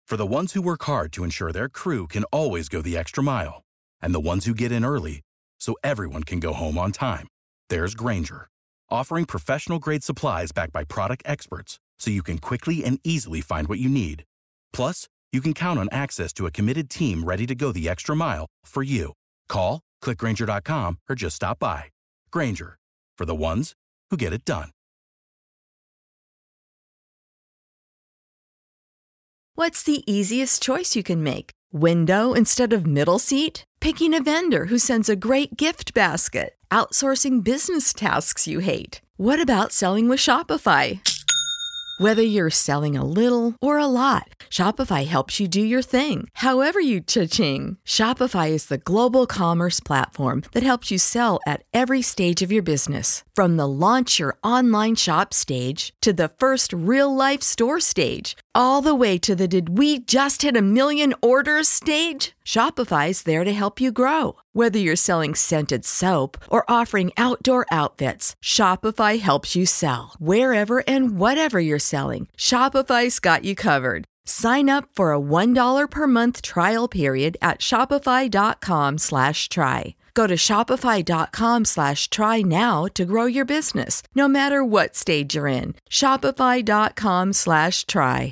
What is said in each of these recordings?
For the ones who work hard to ensure their crew can always go the extra mile, and the ones who get in early so everyone can go home on time, there's Grainger, offering professional-grade supplies backed by product experts so you can quickly and easily find what you need. Plus, you can count on access to a committed team ready to go the extra mile for you. Call, click Grainger.com, or just stop by. Grainger, for the ones who get it done. What's the easiest choice you can make? Window instead of middle seat? Picking a vendor who sends a great gift basket? Outsourcing business tasks you hate? What about selling with Shopify? Whether you're selling a little or a lot, Shopify helps you do your thing, however you cha-ching. Shopify is the global commerce platform that helps you sell at every stage of your business. From the launch your online shop stage to the first real-life store stage, all the way to the did we just hit a million orders stage. Shopify's there to help you grow. Whether you're selling scented soap or offering outdoor outfits, Shopify helps you sell. Wherever and whatever you're selling, Shopify's got you covered. Sign up for a $1 per month trial period at shopify.com/try. Go to shopify.com/try now to grow your business, no matter what stage you're in. Shopify.com/try.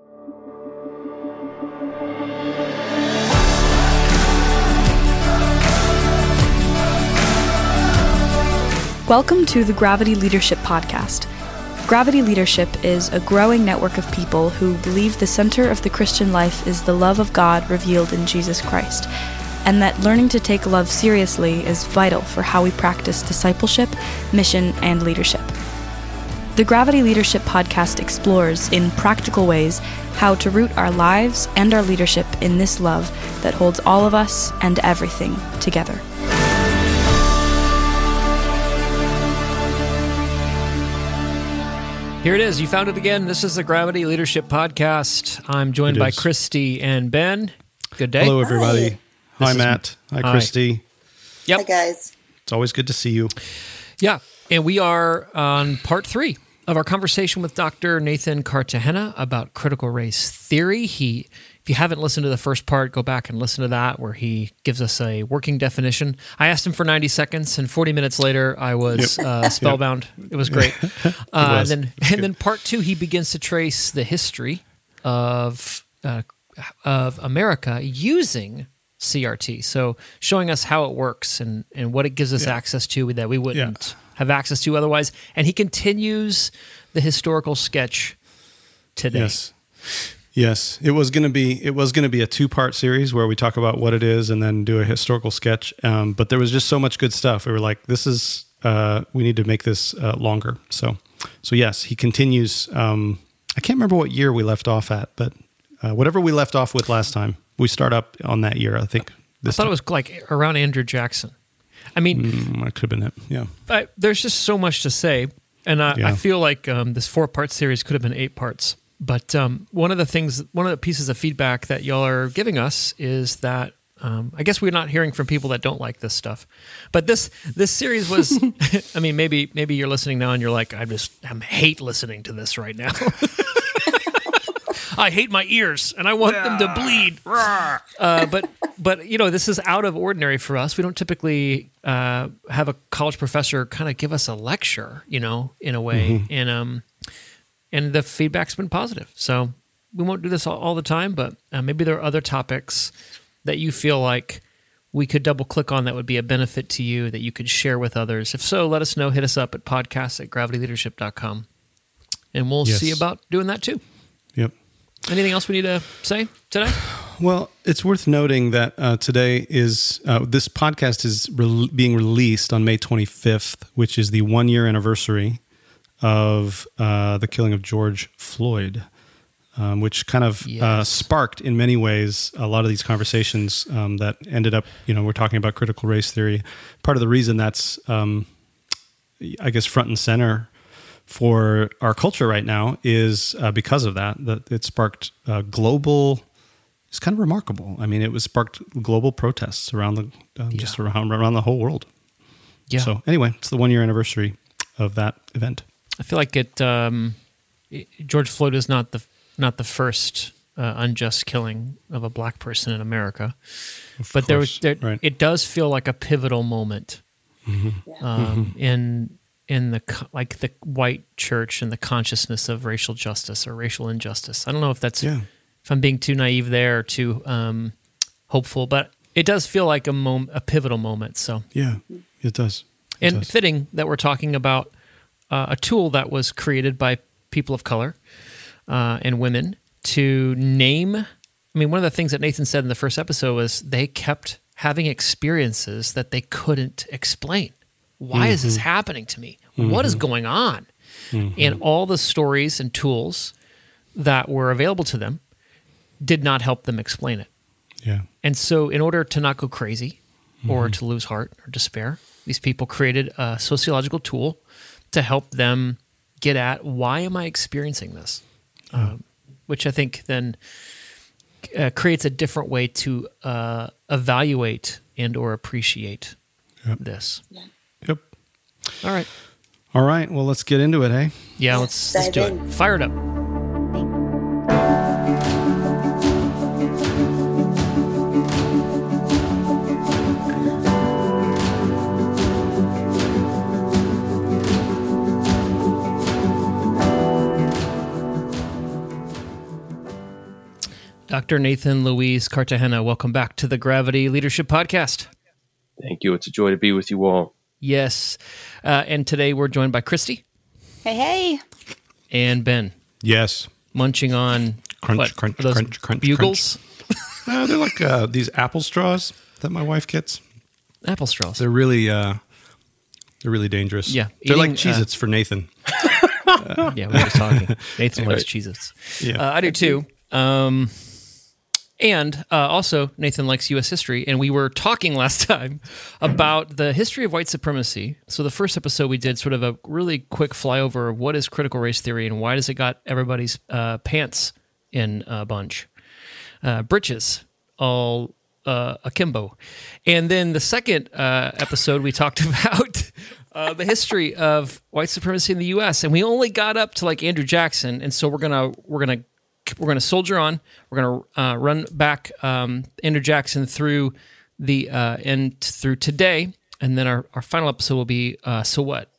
Welcome to the Gravity Leadership Podcast. Gravity Leadership is a growing network of people who believe the center of the Christian life is the love of God revealed in Jesus Christ, and that learning to take love seriously is vital for how we practice discipleship, mission, and leadership. The Gravity Leadership Podcast explores, in practical ways, how to root our lives and our leadership in this love that holds all of us and everything together. Here it is. You found it again. This is the Gravity Leadership Podcast. I'm joined by Christy and Ben. Good day. Hello, everybody. Hi, Matt. Hi, Christy. Yep. Hi, guys. It's always good to see you. Yeah. And we are on part 3 of our conversation with Dr. Nathan Cartagena about critical race theory. If you haven't listened to the first part, go back and listen to that, where he gives us a working definition. I asked him for 90 seconds, and 40 minutes later, I was spellbound. Yep. It was great. And then part 2, he begins to trace the history of America using CRT. So showing us how it works and what it gives us access to that we wouldn't have access to otherwise. And he continues the historical sketch today. Yes, it was going to be a 2-part series where we talk about what it is and then do a historical sketch. But there was just so much good stuff. We were like, we need to make this longer. So yes, he continues. I can't remember what year we left off at, but whatever we left off with last time, we start up on that year. I think. I thought it was like around Andrew Jackson. I mean, it could have been it. Yeah. There's just so much to say, and I feel like this 4-part series could have been 8 parts. But one of the pieces of feedback that y'all are giving us is that I guess we're not hearing from people that don't like this stuff. But this series was, I mean, maybe you're listening now and you're like, I hate listening to this right now. I hate my ears and I want them to bleed. But this is out of ordinary for us. We don't typically have a college professor kind of give us a lecture, in a way, and the feedback's been positive. So we won't do this all the time, but maybe there are other topics that you feel like we could double click on that would be a benefit to you that you could share with others. If so, let us know. Hit us up at podcast@gravityleadership.com, and we'll see about doing that too. Yep. Anything else we need to say today? Well, it's worth noting that today is this podcast is being released on May 25th, which is the 1-year anniversary of the killing of George Floyd, which kind of sparked, in many ways, a lot of these conversations that ended up, we're talking about critical race theory. Part of the reason that's, I guess, front and center for our culture right now is because of that it sparked global. It's kind of remarkable. I mean, it sparked global protests around just around the whole world. Yeah. So anyway, it's the 1-year anniversary of that event. I feel like George Floyd is not the first unjust killing of a black person in America. But Right. it does feel like a pivotal moment in the the white church and the consciousness of racial justice or racial injustice. I don't know if that's if I'm being too naive there or too hopeful, but it does feel like a pivotal moment. So yeah, it does. Fitting that we're talking about a tool that was created by people of color and women to name. I mean, one of the things that Nathan said in the first episode was they kept having experiences that they couldn't explain. Why is this happening to me? What is going on? And all the stories and tools that were available to them did not help them explain it. Yeah. And so in order to not go crazy or to lose heart or despair, these people created a sociological tool to help them get at, why am I experiencing this? Which I think then creates a different way to evaluate and or appreciate this. Yep. All right. All right. Well, let's get into it, hey? Yeah, let's do it. Fire it up. Dr. Nathan Luis Cartagena, welcome back to the Gravity Leadership Podcast. Thank you. It's a joy to be with you all. Yes. And today we're joined by Christy. Hey. And Ben. Yes. Munching on crunch, bugles. They're like these apple straws that my wife gets. Apple straws. They're really dangerous. Yeah. They're like Cheez-Its for Nathan. Yeah, we were just talking. Nathan likes Cheez-Its. Yeah. I do too. And also, Nathan likes U.S. history, and we were talking last time about the history of white supremacy. So the first episode we did sort of a really quick flyover of what is critical race theory and why does it got everybody's pants in a bunch, britches all akimbo. And then the second episode we talked about the history of white supremacy in the U.S., and we only got up to like Andrew Jackson, and so we're gonna soldier on. We're gonna run back Andrew Jackson through the end through today, and then our final episode will be so what?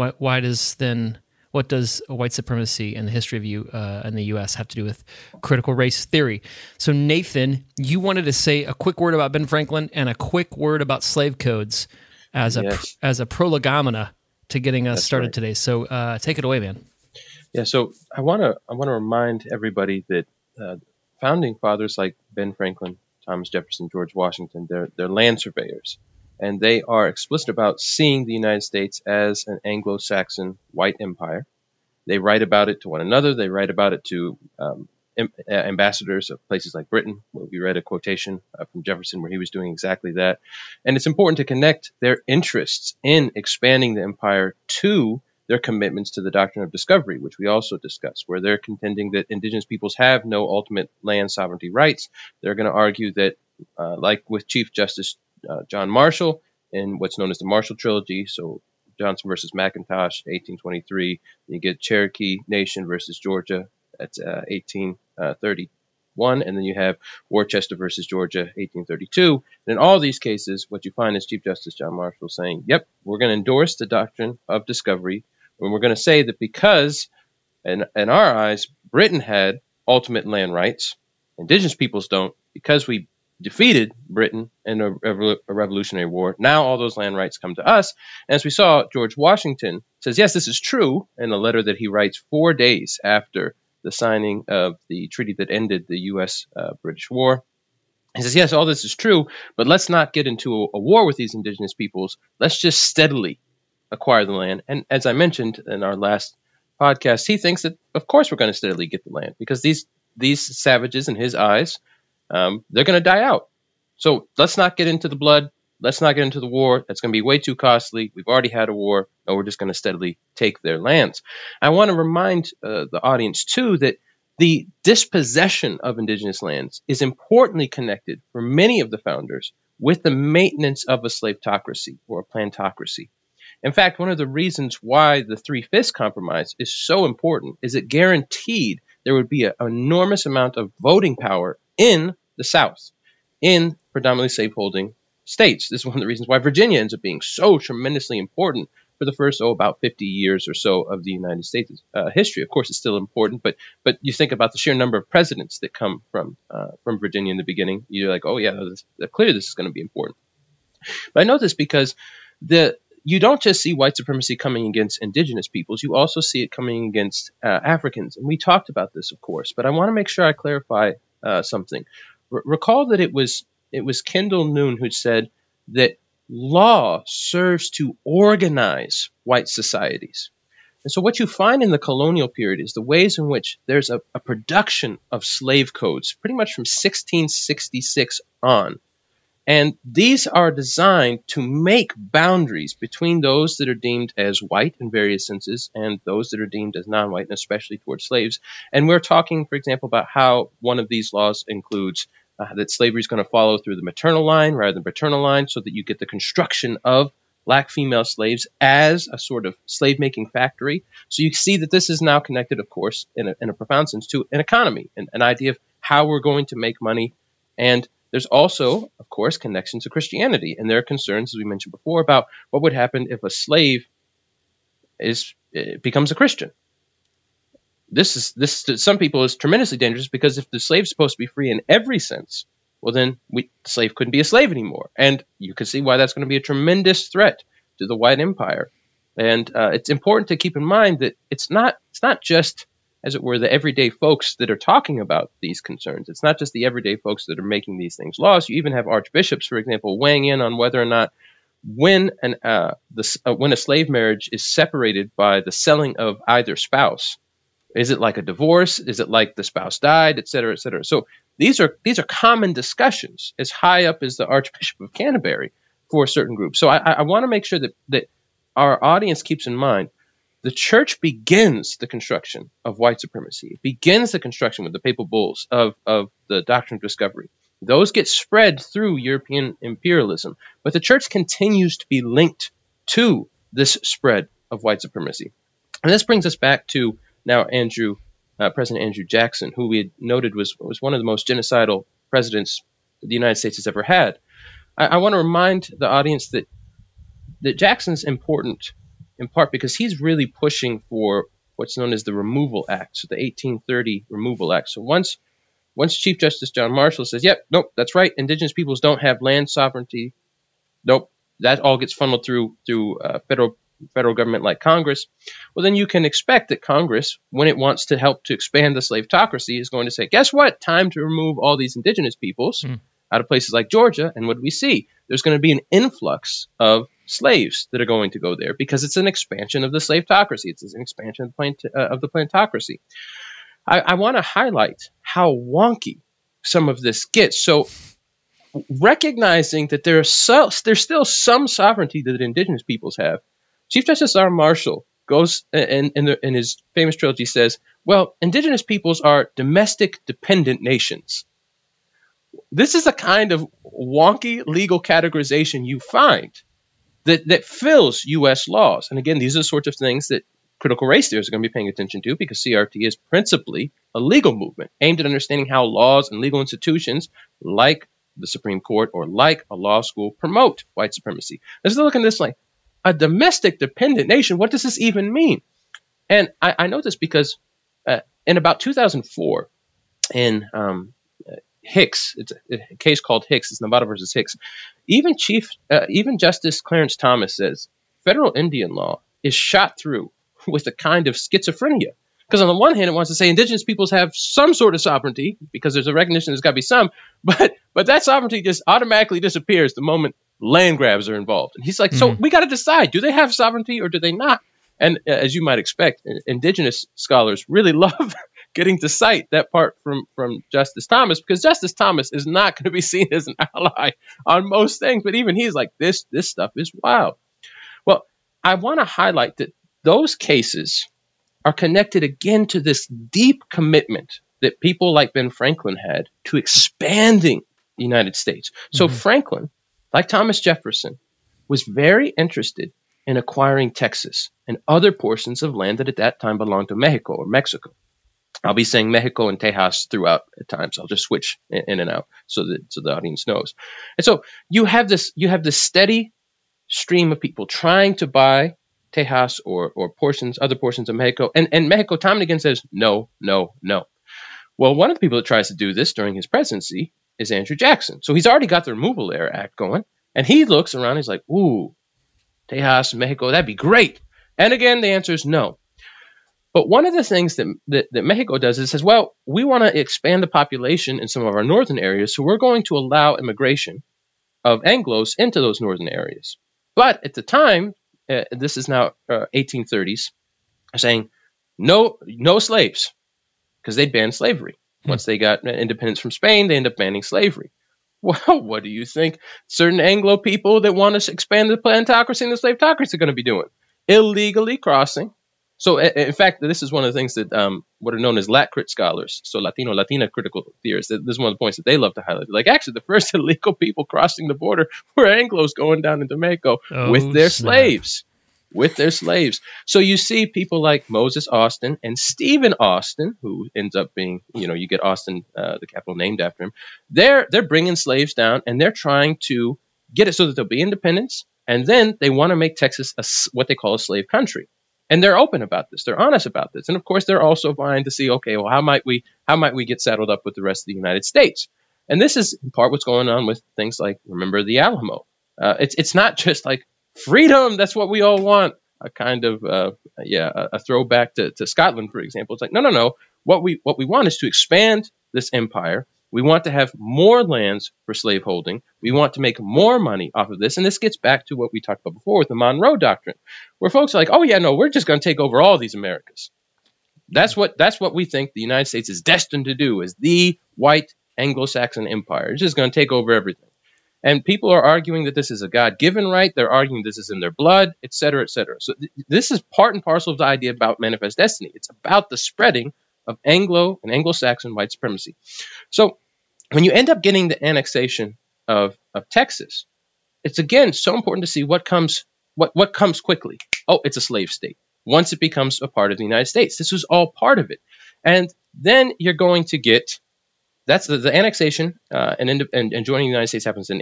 What does white supremacy and the history of in the U.S. have to do with critical race theory? So Nathan, you wanted to say a quick word about Ben Franklin and a quick word about slave codes as a prolegomena to getting us started today. So take it away, man. Yeah, so I want to remind everybody that founding fathers like Ben Franklin, Thomas Jefferson, George Washington, they're land surveyors, and they are explicit about seeing the United States as an Anglo-Saxon white empire. They write about it to one another. They write about it to ambassadors of places like Britain. We read a quotation from Jefferson where he was doing exactly that. And it's important to connect their interests in expanding the empire to their commitments to the doctrine of discovery, which we also discussed, where they're contending that indigenous peoples have no ultimate land sovereignty rights. They're going to argue that, like with Chief Justice John Marshall in what's known as the Marshall Trilogy, so Johnson versus McIntosh, 1823, you get Cherokee Nation versus Georgia, that's 1831, and then you have Worcester versus Georgia, 1832. And in all these cases, what you find is Chief Justice John Marshall saying, yep, we're going to endorse the doctrine of discovery, and we're going to say that because, in our eyes, Britain had ultimate land rights, indigenous peoples don't, because we defeated Britain in a Revolutionary War, now all those land rights come to us. And as we saw, George Washington says, yes, this is true, in a letter that he writes 4 days after the signing of the treaty that ended the U.S.-British War. He says, yes, all this is true, but let's not get into a war with these indigenous peoples. Let's just steadily acquire the land. And as I mentioned in our last podcast, he thinks that, of course, we're going to steadily get the land because these savages, in his eyes, they're going to die out. So let's not get into the blood. Let's not get into the war. That's going to be way too costly. We've already had a war. No, we're just going to steadily take their lands. I want to remind the audience, too, that the dispossession of indigenous lands is importantly connected for many of the founders with the maintenance of a slavetocracy or a plantocracy. In fact, one of the reasons why the Three-Fifths Compromise is so important is it guaranteed there would be an enormous amount of voting power in the South, in predominantly slaveholding states. This is one of the reasons why Virginia ends up being so tremendously important for the first, about 50 years or so of the United States history. Of course, it's still important, but you think about the sheer number of presidents that come from Virginia in the beginning, you're like, oh yeah, clearly this is going to be important. But I know this because you don't just see white supremacy coming against indigenous peoples, you also see it coming against Africans. And we talked about this, of course, but I want to make sure I clarify something. Recall that it was Kendall Noon who said that law serves to organize white societies. And so what you find in the colonial period is the ways in which there's a production of slave codes, pretty much from 1666 on. And these are designed to make boundaries between those that are deemed as white in various senses and those that are deemed as non-white, and especially towards slaves. And we're talking, for example, about how one of these laws includes that slavery is going to follow through the maternal line rather than paternal line, so that you get the construction of black female slaves as a sort of slave-making factory. So you see that this is now connected, of course, in a profound sense to an economy, an idea of how we're going to make money. And there's also, of course, connections to Christianity. And there are concerns, as we mentioned before, about what would happen if a slave becomes a Christian. This to some people is tremendously dangerous, because if the slave's supposed to be free in every sense, well, then the slave couldn't be a slave anymore. And you can see why that's going to be a tremendous threat to the white empire. And it's important to keep in mind that it's not just, as it were, the everyday folks that are talking about these concerns. It's not just the everyday folks that are making these things laws. You even have archbishops, for example, weighing in on whether or not when a slave marriage is separated by the selling of either spouse, is it like a divorce? Is it like the spouse died, et cetera, et cetera? So these are common discussions as high up as the Archbishop of Canterbury for certain groups. So I want to make sure that our audience keeps in mind the church begins the construction of white supremacy. It begins the construction with the papal bulls of the doctrine of discovery. Those get spread through European imperialism, but the church continues to be linked to this spread of white supremacy. And this brings us back to now President Andrew Jackson, who we had noted was one of the most genocidal presidents the United States has ever had. I want to remind the audience that Jackson's important in part because he's really pushing for what's known as the Removal Act, so the 1830 Removal Act. So once Chief Justice John Marshall says, yep, nope, that's right, indigenous peoples don't have land sovereignty, nope, that all gets funneled through federal government like Congress, well, then you can expect that Congress, when it wants to help to expand the slavetocracy, is going to say, guess what? Time to remove all these indigenous peoples out of places like Georgia. And what do we see? There's going to be an influx of slaves that are going to go there because it's an expansion of the slavetocracy. It's an expansion of the plantocracy. I want to highlight how wonky some of this gets. So recognizing that there's still some sovereignty that indigenous peoples have, Chief Justice R. Marshall goes in his famous trilogy says, well, indigenous peoples are domestic dependent nations. This is a kind of wonky legal categorization you find that fills U.S. laws. And again, these are the sorts of things that critical race theorists are going to be paying attention to, because CRT is principally a legal movement aimed at understanding how laws and legal institutions like the Supreme Court or like a law school promote white supremacy. Let's look at this like, a domestic dependent nation, what does this even mean? And I know this because in about 2004, in Hicks, it's a case called Hicks, it's Nevada versus Hicks, even Justice Clarence Thomas says federal Indian law is shot through with a kind of schizophrenia. Because on the one hand, it wants to say indigenous peoples have some sort of sovereignty, because there's a recognition there's got to be some, but that sovereignty just automatically disappears the moment land grabs are involved. And he's like, so we got to decide, do they have sovereignty or do they not? And as you might expect, indigenous scholars really love getting to cite that part from Justice Thomas, because Justice Thomas is not going to be seen as an ally on most things. But even he's like, this stuff is wild. Well, I want to highlight that those cases are connected again to this deep commitment that people like Ben Franklin had to expanding the United States. So Franklin, like Thomas Jefferson, was very interested in acquiring Texas and other portions of land that at that time belonged to Mexico or Mexico. I'll be saying Mexico and Tejas throughout at times. I'll just switch in and out so the audience knows. And so you have this steady stream of people trying to buy Tejas or other portions of Mexico, and Mexico time and again says no, no, no. Well, one of the people that tries to do this during his presidency is Andrew Jackson. So he's already got the Removal Air Act going, and he looks around. He's like, "Ooh, Tejas, Mexico, that'd be great." And again, the answer is no. But one of the things that Mexico does is says, well, we want to expand the population in some of our northern areas, so we're going to allow immigration of Anglos into those northern areas. But at the time, this is now 1830s, saying no slaves, because they'd banned slavery. Once they got independence from Spain, they end up banning slavery. Well, what do you think certain Anglo people that want to expand the plantocracy and the slavetocracy are going to be doing? Illegally crossing. So, in fact, this is one of the things that what are known as Lat-crit scholars, so Latina critical theorists, this is one of the points that they love to highlight. Like, actually, the first illegal people crossing the border were Anglos going down into Mexico with their slaves. With their slaves. So you see people like Moses Austin and Stephen Austin, who ends up being, you get Austin, the capital named after him. They're bringing slaves down, and they're trying to get it so that there'll be independence, and then they want to make Texas what they call a slave country. And they're open about this. They're honest about this. And of course, they're also vying to see, okay, well, how might we get settled up with the rest of the United States? And this is in part what's going on with things like, remember the Alamo. It's not just like freedom. That's what we all want. A kind of, a throwback to Scotland, for example. It's like, no. What we want is to expand this empire. We want to have more lands for slaveholding. We want to make more money off of this. And this gets back to what we talked about before with the Monroe Doctrine, where folks are like, oh, yeah, no, we're just going to take over all these Americas. That's what we think the United States is destined to do as the white Anglo-Saxon empire. It's just going to take over everything. And people are arguing that this is a God-given right. They're arguing this is in their blood, et cetera, et cetera. So this is part and parcel of the idea about manifest destiny. It's about the spreading of Anglo and Anglo-Saxon white supremacy. So when you end up getting the annexation of Texas, it's again so important to see what comes quickly. Oh, it's a slave state. Once it becomes a part of the United States, this was all part of it. And then you're going to get, that's the annexation and joining the United States happens in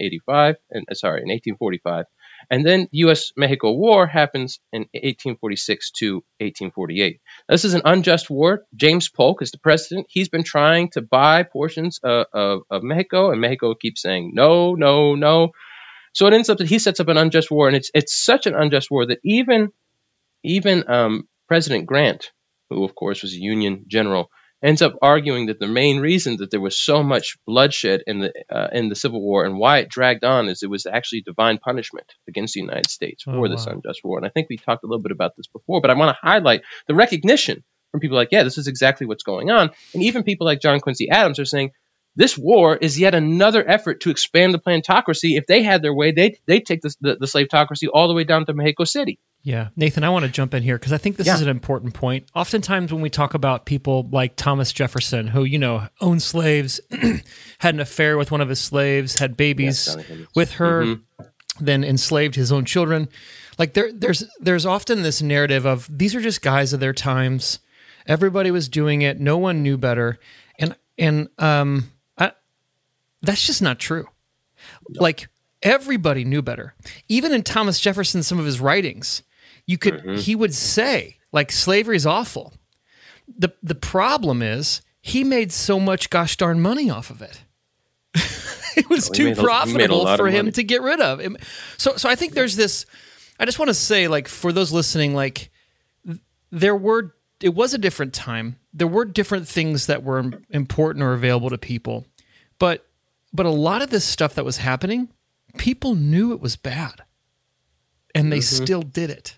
1845. And then the U.S.-Mexico War happens in 1846 to 1848. This is an unjust war. James Polk is the president. He's been trying to buy portions of Mexico, and Mexico keeps saying no, no, no. So it ends up that he sets up an unjust war, and it's such an unjust war that even President Grant, who of course was a Union general, ends up arguing that the main reason that there was so much bloodshed in the Civil War and why it dragged on is it was actually divine punishment against the United States for this unjust war. And I think we talked a little bit about this before, but I want to highlight the recognition from people like, yeah, this is exactly what's going on. And even people like John Quincy Adams are saying, this war is yet another effort to expand the plantocracy. If they had their way, they'd take the slavetocracy all the way down to Mexico City. Yeah. Nathan, I want to jump in here because I think this is an important point. Oftentimes when we talk about people like Thomas Jefferson, who, owned slaves, had an affair with one of his slaves, had babies with her, then enslaved his own children. Like there's often this narrative of these are just guys of their times. Everybody was doing it. No one knew better. And that's just not true. No. Like everybody knew better. Even in Thomas Jefferson, some of his writings, he would say like slavery is awful. The problem is he made so much gosh darn money off of it. It was too profitable for him to get rid of. So I think there's this. I just want to say, like, for those listening, like it was a different time. There were different things that were important or available to people, but a lot of this stuff that was happening, people knew it was bad, and they still did it.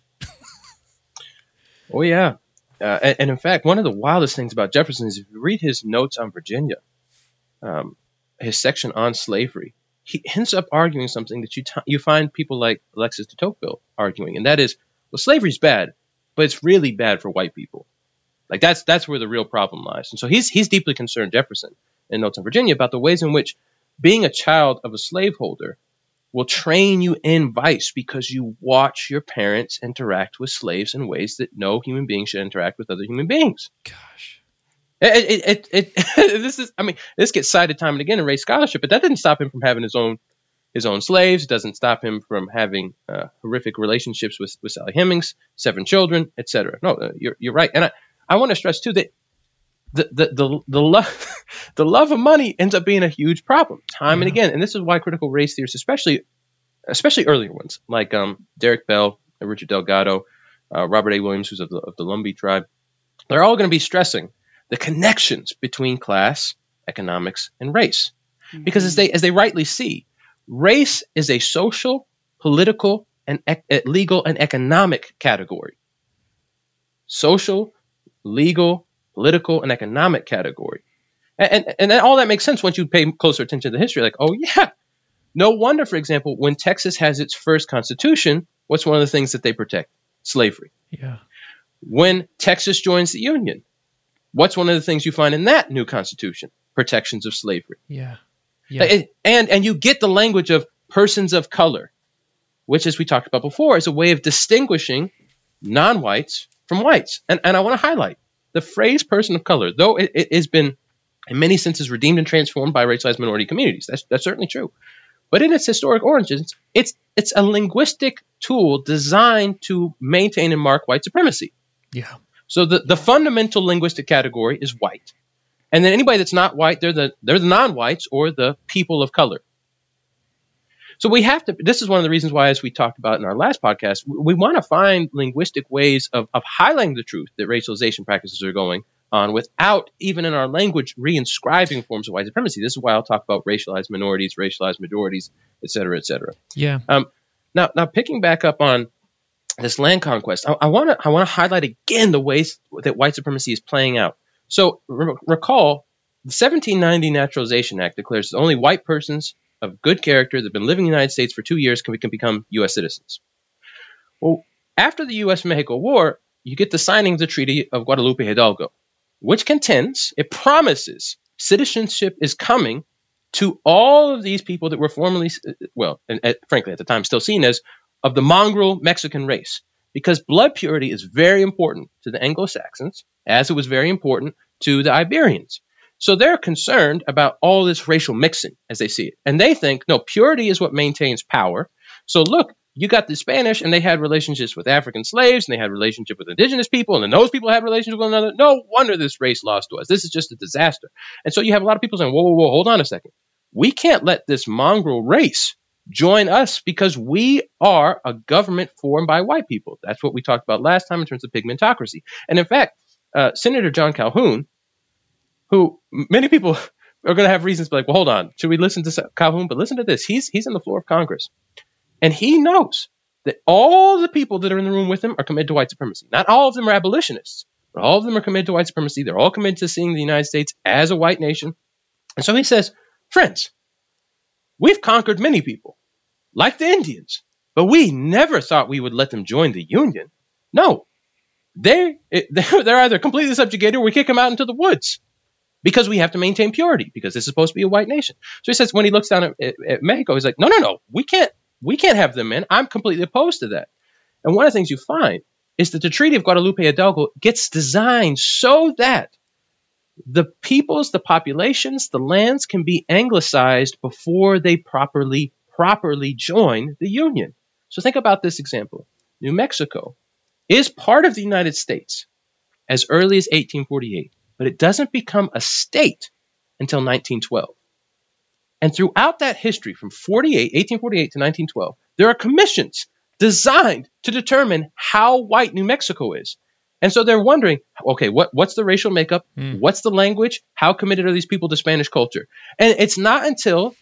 Oh, yeah. And in fact, one of the wildest things about Jefferson is if you read his notes on Virginia, his section on slavery, he ends up arguing something that you find people like Alexis de Tocqueville arguing, and that is, well, slavery's bad, but it's really bad for white people. Like that's where the real problem lies. And so he's deeply concerned, Jefferson, in Notes on Virginia, about the ways in which being a child of a slaveholder will train you in vice because you watch your parents interact with slaves in ways that no human being should interact with other human beings. Gosh. This gets cited time and again in race scholarship, but that didn't stop him from having his own slaves. It doesn't stop him from having horrific relationships with Sally Hemings, 7 children, etc. No, you're right. And I want to stress too that the love of money ends up being a huge problem time and again. And this is why critical race theorists, especially earlier ones like Derek Bell, Richard Delgado, Robert A. Williams, who's of the Lumbee tribe, they're all going to be stressing the connections between class, economics, and race. Because as they rightly see, race is a social, political, and legal and economic category. Social, legal, political, and economic category. And all that makes sense once you pay closer attention to the history. Like, oh yeah, no wonder, for example, when Texas has its first constitution, what's one of the things that they protect? Slavery. Yeah. When Texas joins the Union, what's one of the things you find in that new constitution? Protections of slavery. Yeah. And you get the language of persons of color, which, as we talked about before, is a way of distinguishing non-whites from whites. And I want to highlight the phrase person of color, though it has been in many senses redeemed and transformed by racialized minority communities. That's certainly true. But in its historic origins, it's a linguistic tool designed to maintain and mark white supremacy. Yeah. So the fundamental linguistic category is white. And then anybody that's not white, they're the non-whites or the people of color. So we have to, this is one of the reasons why, as we talked about in our last podcast, we want to find linguistic ways of highlighting the truth that racialization practices are going on without even in our language reinscribing forms of white supremacy. This is why I'll talk about racialized minorities, racialized majorities, et cetera, et cetera. Yeah. Now picking back up on this land conquest, I want to highlight again the ways that white supremacy is playing out. So recall, the 1790 Naturalization Act declares that only white persons of good character that have been living in the United States for 2 years can become U.S. citizens. Well, after the U.S.-Mexico War, you get the signing of the Treaty of Guadalupe Hidalgo, which it promises citizenship is coming to all of these people that were formerly, frankly at the time still seen as, of the mongrel Mexican race, because blood purity is very important to the Anglo-Saxons, as it was very important to the Iberians. So they're concerned about all this racial mixing as they see it. And they think, no, purity is what maintains power. So look, you got the Spanish, and they had relationships with African slaves, and they had relationship with indigenous people, and then those people had relationships with one another. No wonder this race lost to us. This is just a disaster. And so you have a lot of people saying, whoa, hold on a second. We can't let this mongrel race join us because we are a government formed by white people. That's what we talked about last time in terms of pigmentocracy. And in fact, Senator John Calhoun, who many people are going to have reasons to be like, well, hold on, should we listen to Calhoun? But listen to this. He's in the floor of Congress. And he knows that all the people that are in the room with him are committed to white supremacy. Not all of them are abolitionists, but all of them are committed to white supremacy. They're all committed to seeing the United States as a white nation. And so he says, friends, we've conquered many people, like the Indians, but we never thought we would let them join the Union. No, they're either completely subjugated or we kick them out into the woods because we have to maintain purity, because this is supposed to be a white nation. So he says when he looks down at Mexico, he's like, no, we can't have them in. I'm completely opposed to that. And one of the things you find is that the Treaty of Guadalupe Hidalgo gets designed so that the peoples, the populations, the lands can be anglicized before they properly join the Union. So think about this example. New Mexico is part of the United States as early as 1848, but it doesn't become a state until 1912. And throughout that history from 1848 to 1912, there are commissions designed to determine how white New Mexico is. And so they're wondering, okay, what's the racial makeup? What's the language? How committed are these people to Spanish culture? And it's not until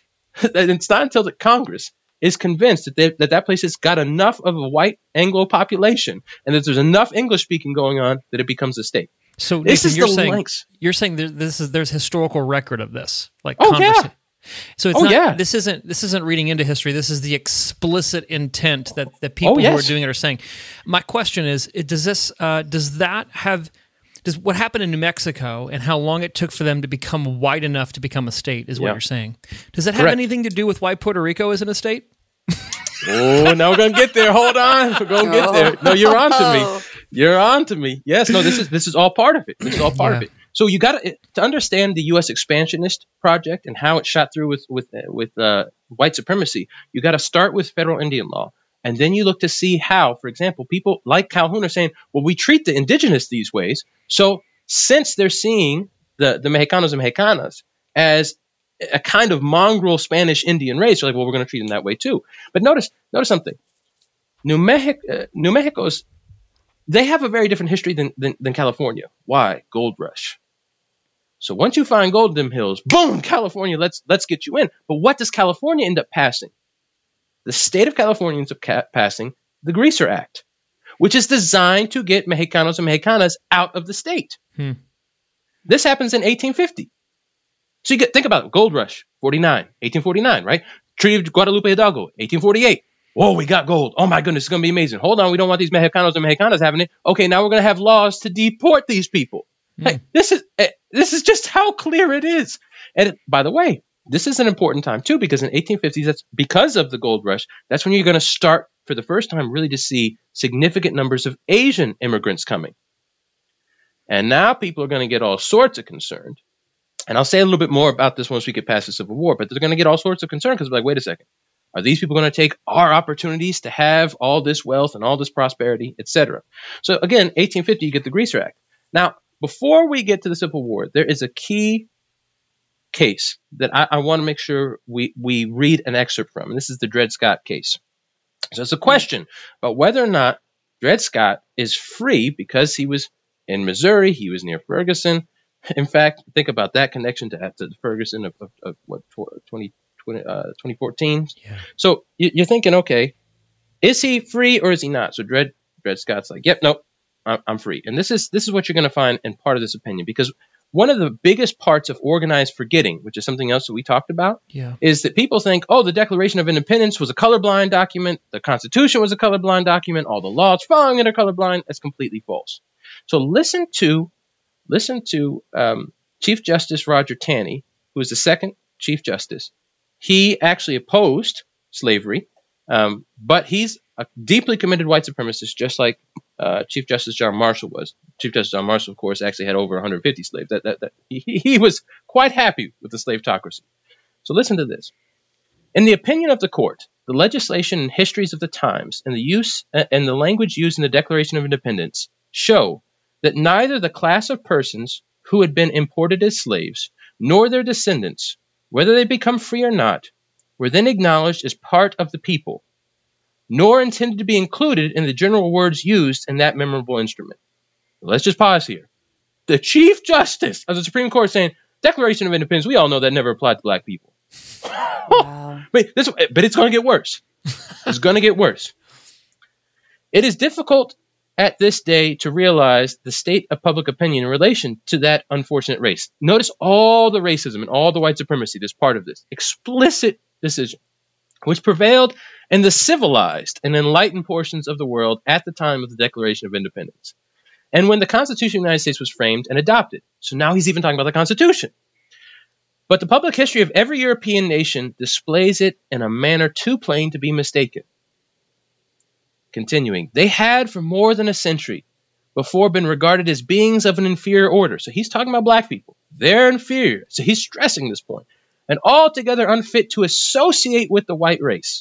that Congress is convinced that place has got enough of a white Anglo population and that there's enough English speaking going on that it becomes a state. So Nathan, Nathan, you're saying there's historical record of this, like yeah. So it's this isn't reading into history. This is the explicit intent that people who are doing it are saying. My question is, does what happened in New Mexico and how long it took for them to become white enough to become a state is what you're saying. Does that have anything to do with why Puerto Rico isn't a state? Oh, now we're going to get there. Hold on. We're going to get there. No, you're on to me. You're on to me. Yes, no, this is all part of it. This is all part of it. So you got to understand the U.S. expansionist project and how it shot through with white supremacy. You got to start with federal Indian law, and then you look to see how, for example, people like Calhoun are saying, well, we treat the indigenous these ways. So since they're seeing the Mexicanos and Mexicanas as a kind of mongrel Spanish Indian race, they're like, well, we're going to treat them that way too. But notice something. New Mexico's, they have a very different history than California. Why? Gold rush. So once you find gold in them hills, boom, California, let's get you in. But what does California end up passing? The state of California ends up passing the Greaser Act, which is designed to get Mexicanos and Mexicanas out of the state. This happens in 1850. So think about it. Gold rush, 1849, right? Treaty of Guadalupe Hidalgo, 1848. Whoa, we got gold. Oh my goodness, it's going to be amazing. Hold on, we don't want these Mexicanos and Mexicanas having it. Okay, now we're going to have laws to deport these people. Hey, this is just how clear it is. And by the way, this is an important time too, because in 1850s, that's because of the gold rush. That's when you're going to start for the first time really to see significant numbers of Asian immigrants coming. And now people are going to get all sorts of concerned. And I'll say a little bit more about this once we get past the Civil War, but they're going to get all sorts of concern because they're like, wait a second. Are these people going to take our opportunities to have all this wealth and all this prosperity, etc.? So again, 1850, you get the Greaser Act. Now, before we get to the Civil War, there is a key case that I want to make sure we read an excerpt from. And this is the Dred Scott case. So it's a question about whether or not Dred Scott is free because he was in Missouri, he was near Ferguson. In fact, think about that connection to Ferguson of 2014. Yeah. So you're thinking, okay, is he free or is he not? So Dred Scott's like, yep, nope, I'm free. And this is what you're going to find in part of this opinion, because one of the biggest parts of organized forgetting, which is something else that we talked about, is that people think, oh, the Declaration of Independence was a colorblind document, the Constitution was a colorblind document, all the laws following it are colorblind. That's completely false. So listen to Chief Justice Roger Taney, who was the second Chief Justice. He actually opposed slavery, but he's a deeply committed white supremacist, just like Chief Justice John Marshall was. Chief Justice John Marshall, of course, actually had over 150 slaves. He was quite happy with the slavetocracy. So listen to this. In the opinion of the court, the legislation and histories of the times and the use and the language used in the Declaration of Independence show that neither the class of persons who had been imported as slaves, nor their descendants, whether they become free or not, were then acknowledged as part of the people, nor intended to be included in the general words used in that memorable instrument. Let's just pause here. The Chief Justice of the Supreme Court saying, Declaration of Independence, we all know that never applied to black people. Wow. but it's going to get worse. It's going to get worse. It is difficult at this day to realize the state of public opinion in relation to that unfortunate race. Notice all the racism and all the white supremacy that's part of this explicit decision, which prevailed in the civilized and enlightened portions of the world at the time of the Declaration of Independence, and when the Constitution of the United States was framed and adopted. So now he's even talking about the Constitution. But the public history of every European nation displays it in a manner too plain to be mistaken. Continuing, they had for more than a century before been regarded as beings of an inferior order. So he's talking about black people. They're inferior. So he's stressing this point. And altogether unfit to associate with the white race.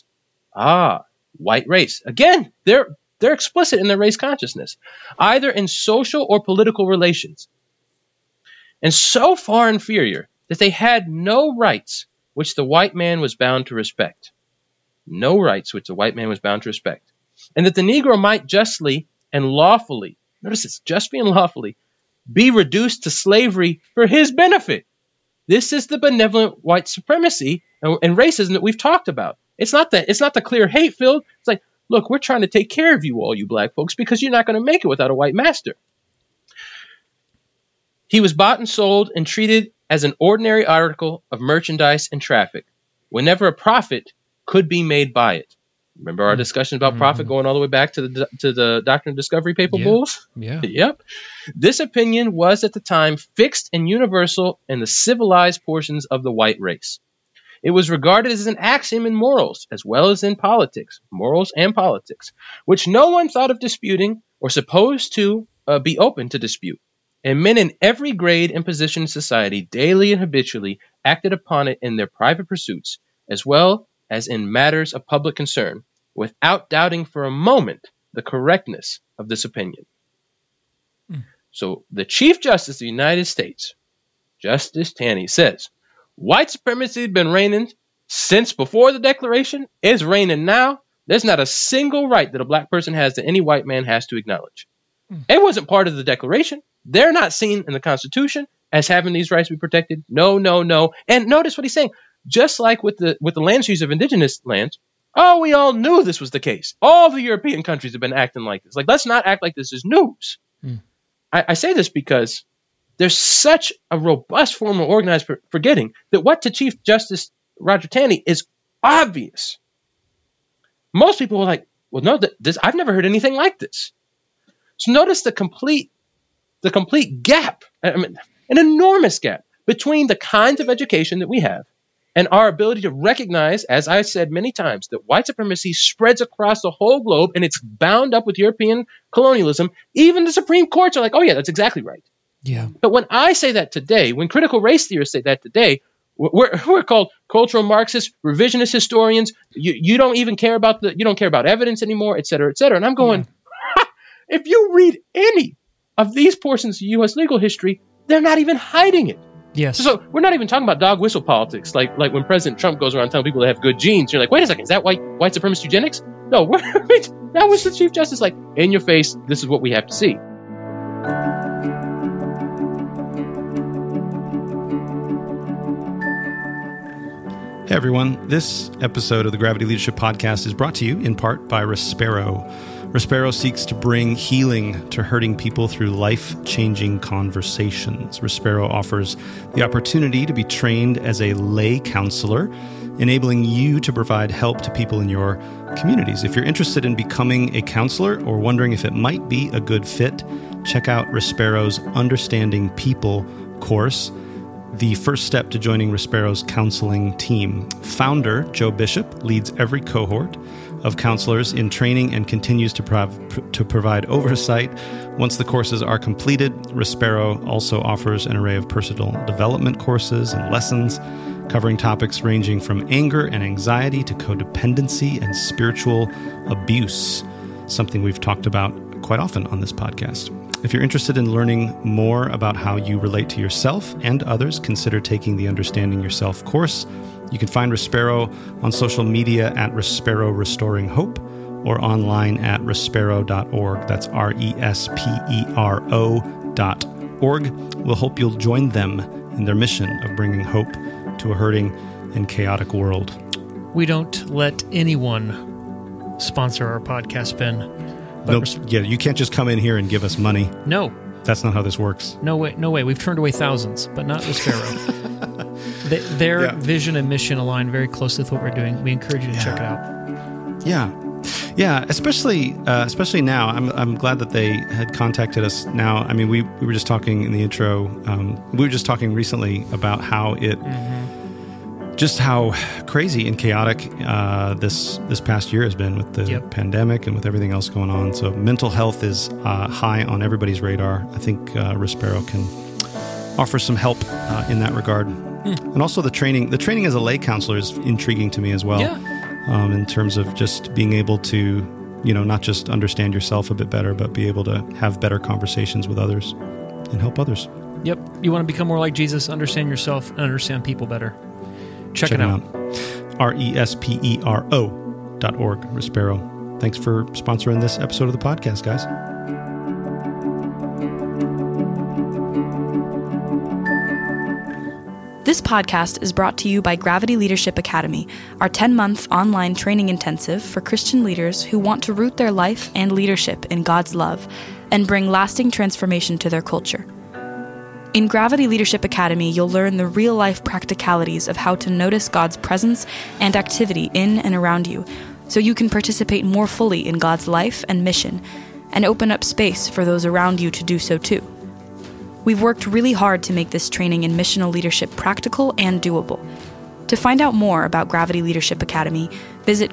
White race. Again, they're explicit in their race consciousness, either in social or political relations. And so far inferior that they had no rights which the white man was bound to respect. No rights which the white man was bound to respect. And that the Negro might justly and lawfully, notice it's justly and lawfully, be reduced to slavery for his benefit. This is the benevolent white supremacy and racism that we've talked about. It's not the clear hate filled. It's like, look, we're trying to take care of you, all you black folks, because you're not going to make it without a white master. He was bought and sold and treated as an ordinary article of merchandise and traffic, whenever a profit could be made by it. Remember our discussion about profit going all the way back to the Doctrine of Discovery Papal Bulls? Yeah. Yep. This opinion was at the time fixed and universal in the civilized portions of the white race. It was regarded as an axiom in morals as well as in politics, morals and politics, which no one thought of disputing or supposed to be open to dispute. and men in every grade and position in society daily and habitually acted upon it in their private pursuits, as well as in matters of public concern, without doubting for a moment the correctness of this opinion. So the Chief Justice of the United States, Justice Taney, says, white supremacy has been reigning since before the Declaration. It's reigning now. There's not a single right that a black person has that any white man has to acknowledge. It wasn't part of the Declaration. They're not seen in the Constitution as having these rights be protected. No, no, no. And notice what he's saying. Just like with the land use of indigenous lands, oh, we all knew this was the case. All the European countries have been acting like this. Like, let's not act like this is news. I say this because there's such a robust form of organized forgetting that what to Chief Justice Roger Taney is obvious. Most people were like, well, no, I've never heard anything like this. So notice the complete gap, an enormous gap between the kinds of education that we have and our ability to recognize, as I said many times, that white supremacy spreads across the whole globe and it's bound up with European colonialism. Even the Supreme Courts are like, oh yeah, that's exactly right. Yeah. But when I say that today, when critical race theorists say that today, we're called cultural Marxists, revisionist historians. You don't even care about evidence anymore, et cetera, et cetera. And I'm going, if you read any of these portions of U.S. legal history, they're not even hiding it. Yes. So we're not even talking about dog whistle politics, like when President Trump goes around telling people they have good genes. You're like, wait a second, is that white supremacist eugenics? No, that was the Chief Justice, like, in your face, this is what we have to see. Hey everyone, this episode of the Gravity Leadership Podcast is brought to you in part by Respero. Respero seeks to bring healing to hurting people through life-changing conversations. Respero offers the opportunity to be trained as a lay counselor, enabling you to provide help to people in your communities. If you're interested in becoming a counselor or wondering if it might be a good fit, check out Respero's Understanding People course, the first step to joining Respero's counseling team. Founder Joe Bishop leads every cohort of counselors in training and continues to provide oversight. Once the courses are completed, Respero also offers an array of personal development courses and lessons covering topics ranging from anger and anxiety to codependency and spiritual abuse, something we've talked about quite often on this podcast. If you're interested in learning more about how you relate to yourself and others, consider taking the Understanding Yourself course. You can find Respero on social media at Respero Restoring Hope or online at respero.org. That's RESPERO.org. We'll hope you'll join them in their mission of bringing hope to a hurting and chaotic world. We don't let anyone sponsor our podcast, Ben. Nope. You can't just come in here and give us money. No. That's not how this works. No way. We've turned away thousands, but not Respero. Their vision and mission align very closely with what we're doing. We encourage you to check it out. Yeah. Especially now. I'm glad that they had contacted us now. I mean, we were just talking in the intro. We were just talking recently about how it, just how crazy and chaotic this past year has been with the pandemic and with everything else going on. So mental health is high on everybody's radar. I think Respero can offer some help in that regard. And also the training as a lay counselor is intriguing to me as well. In terms of just being able to, not just understand yourself a bit better, but be able to have better conversations with others and help others. Yep. You want to become more like Jesus, understand yourself, and understand people better. Check it out. RESPERO.org, Respero. Thanks for sponsoring this episode of the podcast, guys. This podcast is brought to you by Gravity Leadership Academy, our 10-month online training intensive for Christian leaders who want to root their life and leadership in God's love and bring lasting transformation to their culture. In Gravity Leadership Academy, you'll learn the real-life practicalities of how to notice God's presence and activity in and around you, so you can participate more fully in God's life and mission, and open up space for those around you to do so too. We've worked really hard to make this training in missional leadership practical and doable. To find out more about Gravity Leadership Academy, visit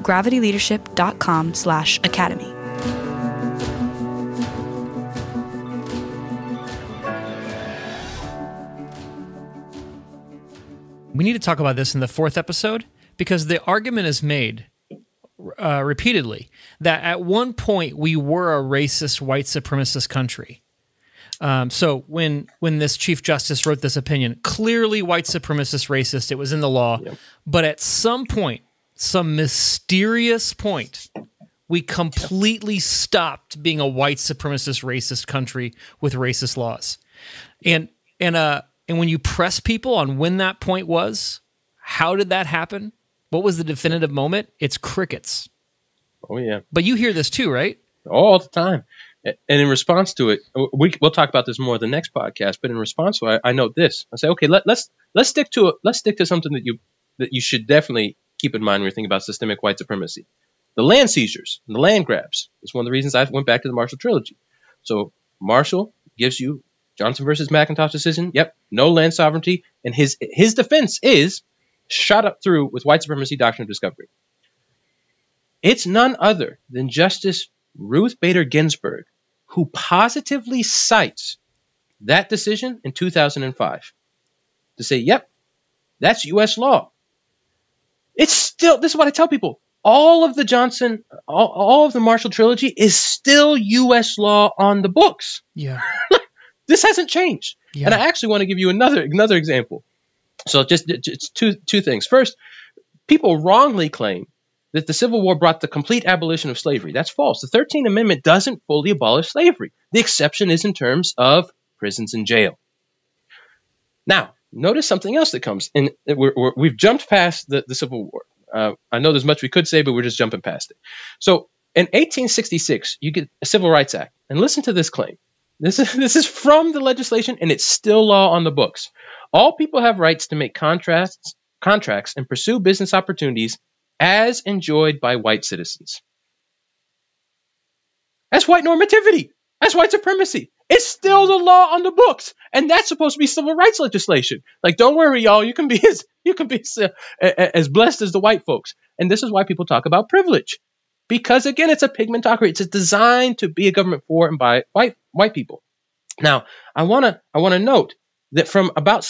gravityleadership.com/academy. We need to talk about this in the 4th episode because the argument is made repeatedly that at one point we were a racist, white supremacist country. So when this Chief Justice wrote this opinion, clearly white supremacist, racist, it was in the law. Yep. But at some point, some mysterious point, we completely stopped being a white supremacist, racist country with racist laws. And when you press people on when that point was, how did that happen? What was the definitive moment? It's crickets. Oh, yeah. But you hear this too, right? All the time. And in response to it, we'll talk about this more in the next podcast. But in response to it, I note this. I say, okay, let's stick to something that you should definitely keep in mind when you're thinking about systemic white supremacy. The land seizures, and the land grabs. It's one of the reasons I went back to the Marshall Trilogy. So Marshall gives you Johnson versus McIntosh decision. Yep, no land sovereignty, and his defense is shot up through with white supremacy doctrine of discovery. It's none other than Justice Ruth Bader Ginsburg who positively cites that decision in 2005 to say, yep, that's U.S. law. It's still, this is what I tell people, all of the Marshall Trilogy is still U.S. law on the books. Yeah. This hasn't changed. Yeah. And I actually want to give you another example. So just two things. First, people wrongly claim that the Civil War brought the complete abolition of slavery. That's false. The 13th Amendment doesn't fully abolish slavery. The exception is in terms of prisons and jail. Now, notice something else that comes in. We've jumped past the Civil War. I know there's much we could say, but we're just jumping past it. So in 1866, you get a Civil Rights Act. And listen to this claim. This is from the legislation, and it's still law on the books. All people have rights to make contracts and pursue business opportunities as enjoyed by white citizens. That's white normativity. That's white supremacy. It's still the law on the books, and that's supposed to be civil rights legislation. Like, don't worry, y'all. You can be as blessed as the white folks. And this is why people talk about privilege, because again, it's a pigmentocracy. It's designed to be a government for and by white people. Now, I want to note that from about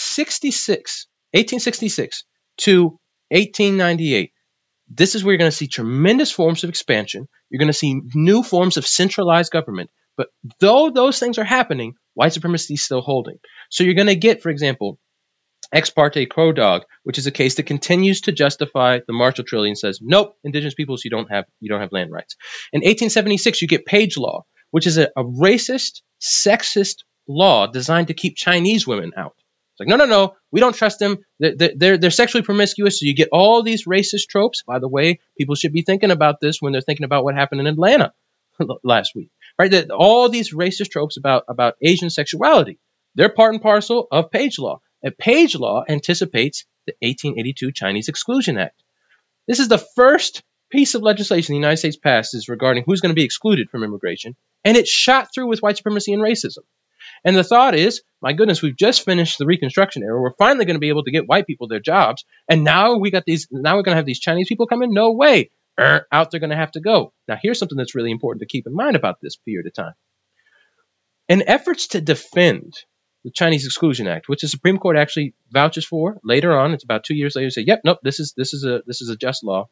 1866 to 1898. This is where you're going to see tremendous forms of expansion. You're going to see new forms of centralized government. But though those things are happening, white supremacy is still holding. So you're going to get, for example, Ex parte Crow Dog, which is a case that continues to justify the Marshall Trilogy and says, nope, indigenous peoples, you don't have land rights. In 1876, you get Page Law, which is a racist, sexist law designed to keep Chinese women out. It's like, no, we don't trust them. They're sexually promiscuous, so you get all these racist tropes. By the way, people should be thinking about this when they're thinking about what happened in Atlanta last week, right? That all these racist tropes about Asian sexuality, they're part and parcel of Page Law. And Page Law anticipates the 1882 Chinese Exclusion Act. This is the first piece of legislation the United States passes regarding who's going to be excluded from immigration, and it's shot through with white supremacy and racism. And the thought is, my goodness, we've just finished the Reconstruction era. We're finally going to be able to get white people their jobs. And now we're going to have these Chinese people come in? No way. Out they're going to have to go. Now, here's something that's really important to keep in mind about this period of time. In efforts to defend the Chinese Exclusion Act, which the Supreme Court actually vouches for later on, it's about 2 years later, say, yep, nope, this is a just law.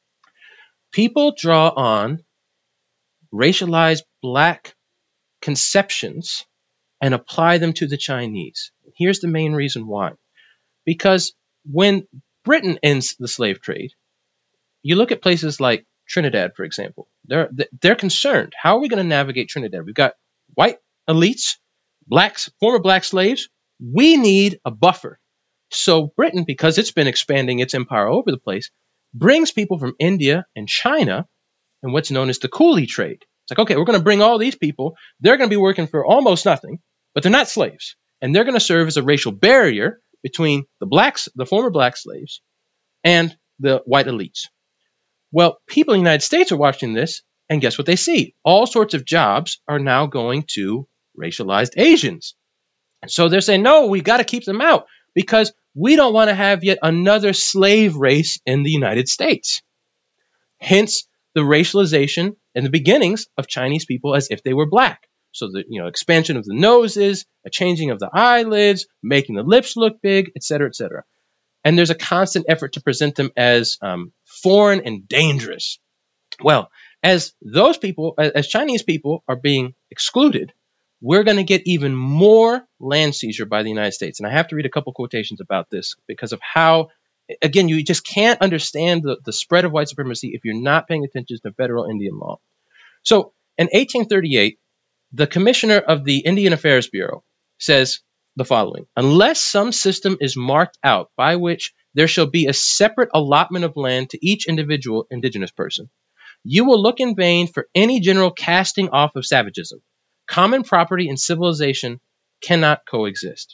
People draw on racialized black conceptions and apply them to the Chinese. Here's the main reason why. Because when Britain ends the slave trade, you look at places like Trinidad, for example. They're concerned. How are we going to navigate Trinidad? We've got white elites, former black slaves. We need a buffer. So Britain, because it's been expanding its empire all over the place, brings people from India and China and what's known as the coolie trade. It's like, okay, we're going to bring all these people. They're going to be working for almost nothing, but they're not slaves. And they're going to serve as a racial barrier between the former black slaves and the white elites. Well, people in the United States are watching this, and guess what they see? All sorts of jobs are now going to racialized Asians. And so they're saying, no, we got to keep them out because we don't want to have yet another slave race in the United States. Hence the racialization and the beginnings of Chinese people as if they were black. So the expansion of the noses, a changing of the eyelids, making the lips look big, etc., etc. and there's a constant effort to present them as foreign and dangerous. Well, as those people, as Chinese people are being excluded, we're going to get even more land seizure by the United States. And I have to read a couple quotations about this because of how, again, you just can't understand the spread of white supremacy if you're not paying attention to federal Indian law. So in 1838, the commissioner of the Indian Affairs Bureau says the following: unless some system is marked out by which there shall be a separate allotment of land to each individual indigenous person, you will look in vain for any general casting off of savagism. Common property and civilization cannot coexist.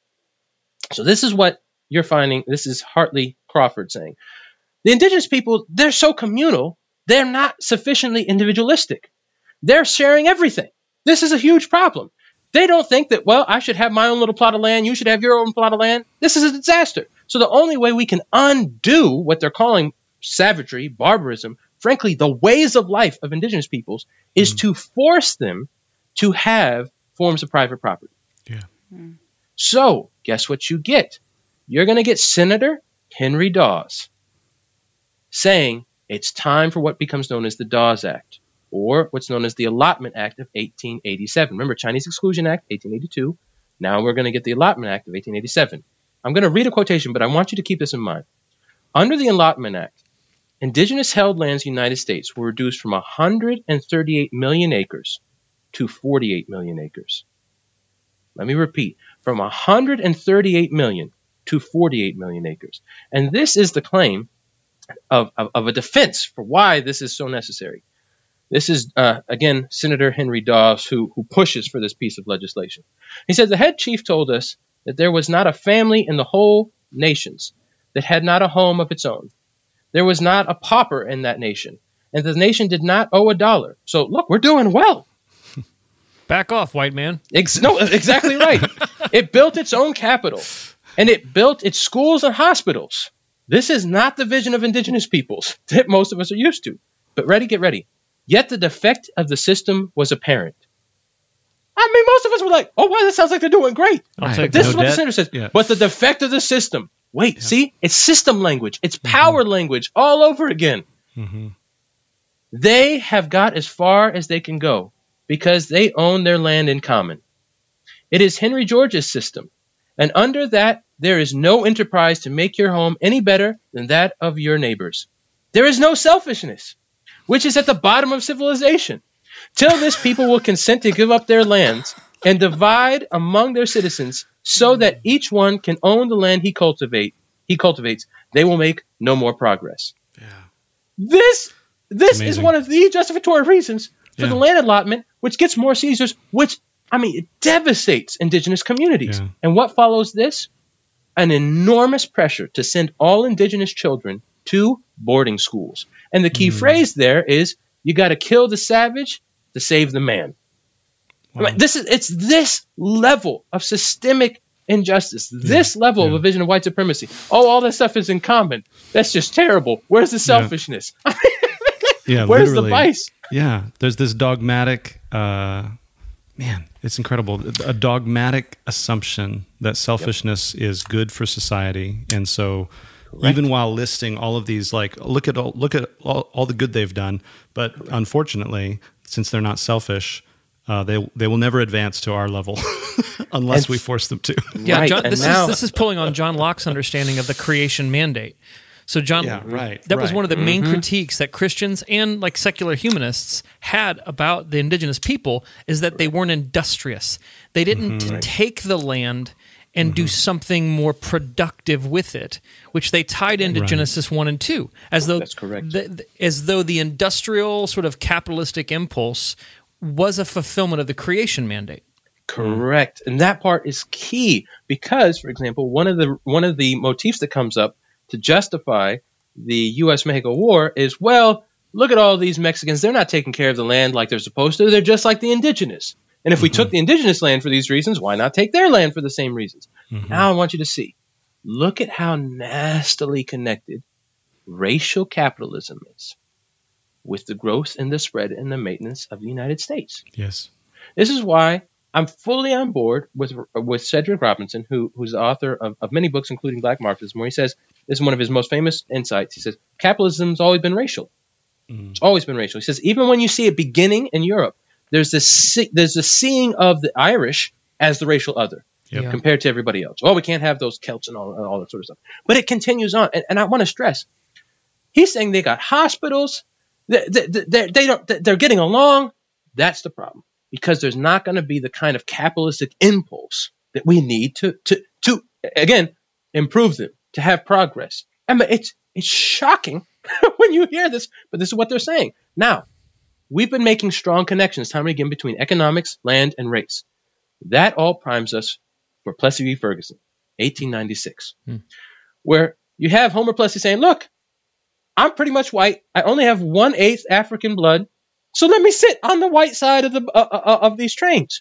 So this is what you're finding. This is Hartley Crawford saying. The indigenous people, they're so communal, they're not sufficiently individualistic. They're sharing everything. This is a huge problem. They don't think that, well, I should have my own little plot of land, you should have your own plot of land. This is a disaster. So the only way we can undo what they're calling savagery, barbarism, frankly, the ways of life of indigenous peoples, is to force them to have forms of private property. Yeah. So guess what you get? You're going to get Senator Henry Dawes saying it's time for what becomes known as the Dawes Act, or what's known as the Allotment Act of 1887. Remember, Chinese Exclusion Act, 1882. Now we're going to get the Allotment Act of 1887. I'm going to read a quotation, but I want you to keep this in mind. Under the Allotment Act, indigenous held lands in the United States were reduced from 138 million acres to 48 million acres. Let me repeat, from 138 million to 48 million acres. And this is the claim of a defense for why this is so necessary. This is, again, Senator Henry Dawes, who pushes for this piece of legislation. He said, the head chief told us that there was not a family in the whole nations that had not a home of its own. There was not a pauper in that nation, and the nation did not owe $1. So, look, we're doing well. Back off, white man. No, exactly right. It built its own capital, and it built its schools and hospitals. This is not the vision of indigenous peoples that most of us are used to. But get ready. Yet the defect of the system was apparent. I mean, most of us were like, oh, wow, that sounds like they're doing great. But this is what the senator says. Yeah. But the defect of the system. Wait, see? It's system language. It's power language all over again. Mm-hmm. They have got as far as they can go because they own their land in common. It is Henry George's system, and under that there is no enterprise to make your home any better than that of your neighbors. There is no selfishness, which is at the bottom of civilization. Till this people will consent to give up their lands and divide among their citizens so that each one can own the land he cultivates, they will make no more progress. Yeah. This is one of the justificatory reasons for the land allotment, which gets more seizures, which, I mean, it devastates indigenous communities. Yeah. And what follows this? An enormous pressure to send all indigenous children to boarding schools. And the key phrase there is, you got to kill the savage to save the man. Wow. I mean, it's this level of systemic injustice, this level of a vision of white supremacy. Oh, all that stuff is in common. That's just terrible. Where's the selfishness? Where's the vice? Yeah, there's this dogmatic, it's incredible, a dogmatic assumption that selfishness is good for society. And so even while listing all of these, like, look at all the good they've done, but unfortunately, since they're not selfish, they will never advance to our level unless we force them to. Yeah, John, this is pulling on John Locke's understanding of the creation mandate. So John, that was one of the main critiques that Christians and like secular humanists had about the indigenous people, is that they weren't industrious. They didn't take the land and do something more productive with it, which they tied into Genesis 1 and 2, as though that's correct. As though the industrial sort of capitalistic impulse was a fulfillment of the creation mandate. Correct. And that part is key because, for example, one of the motifs that comes up to justify the U.S.-Mexico War is, well, look at all these Mexicans. They're not taking care of the land like they're supposed to. They're just like the indigenous. And if we took the indigenous land for these reasons, why not take their land for the same reasons? Now I want you to see. Look at how nastily connected racial capitalism is with the growth and the spread and the maintenance of the United States. Yes. This is why I'm fully on board with Cedric Robinson, who's the author of many books, including Black Marxism, where he says, this is one of his most famous insights. He says, capitalism's always been racial. It's always been racial. He says, even when you see it beginning in Europe, there's a seeing of the Irish as the racial other compared to everybody else. Oh, we can't have those Celts and all that sort of stuff. But it continues on. And I want to stress, he's saying they got hospitals. They're getting along. That's the problem. Because there's not going to be the kind of capitalistic impulse that we need to again, improve them, to have progress. And it's shocking when you hear this, but this is what they're saying. Now, we've been making strong connections time and again between economics, land, and race. That all primes us for Plessy v. Ferguson, 1896, where you have Homer Plessy saying, look, I'm pretty much white. I only have 1/8 African blood. So let me sit on the white side of these trains.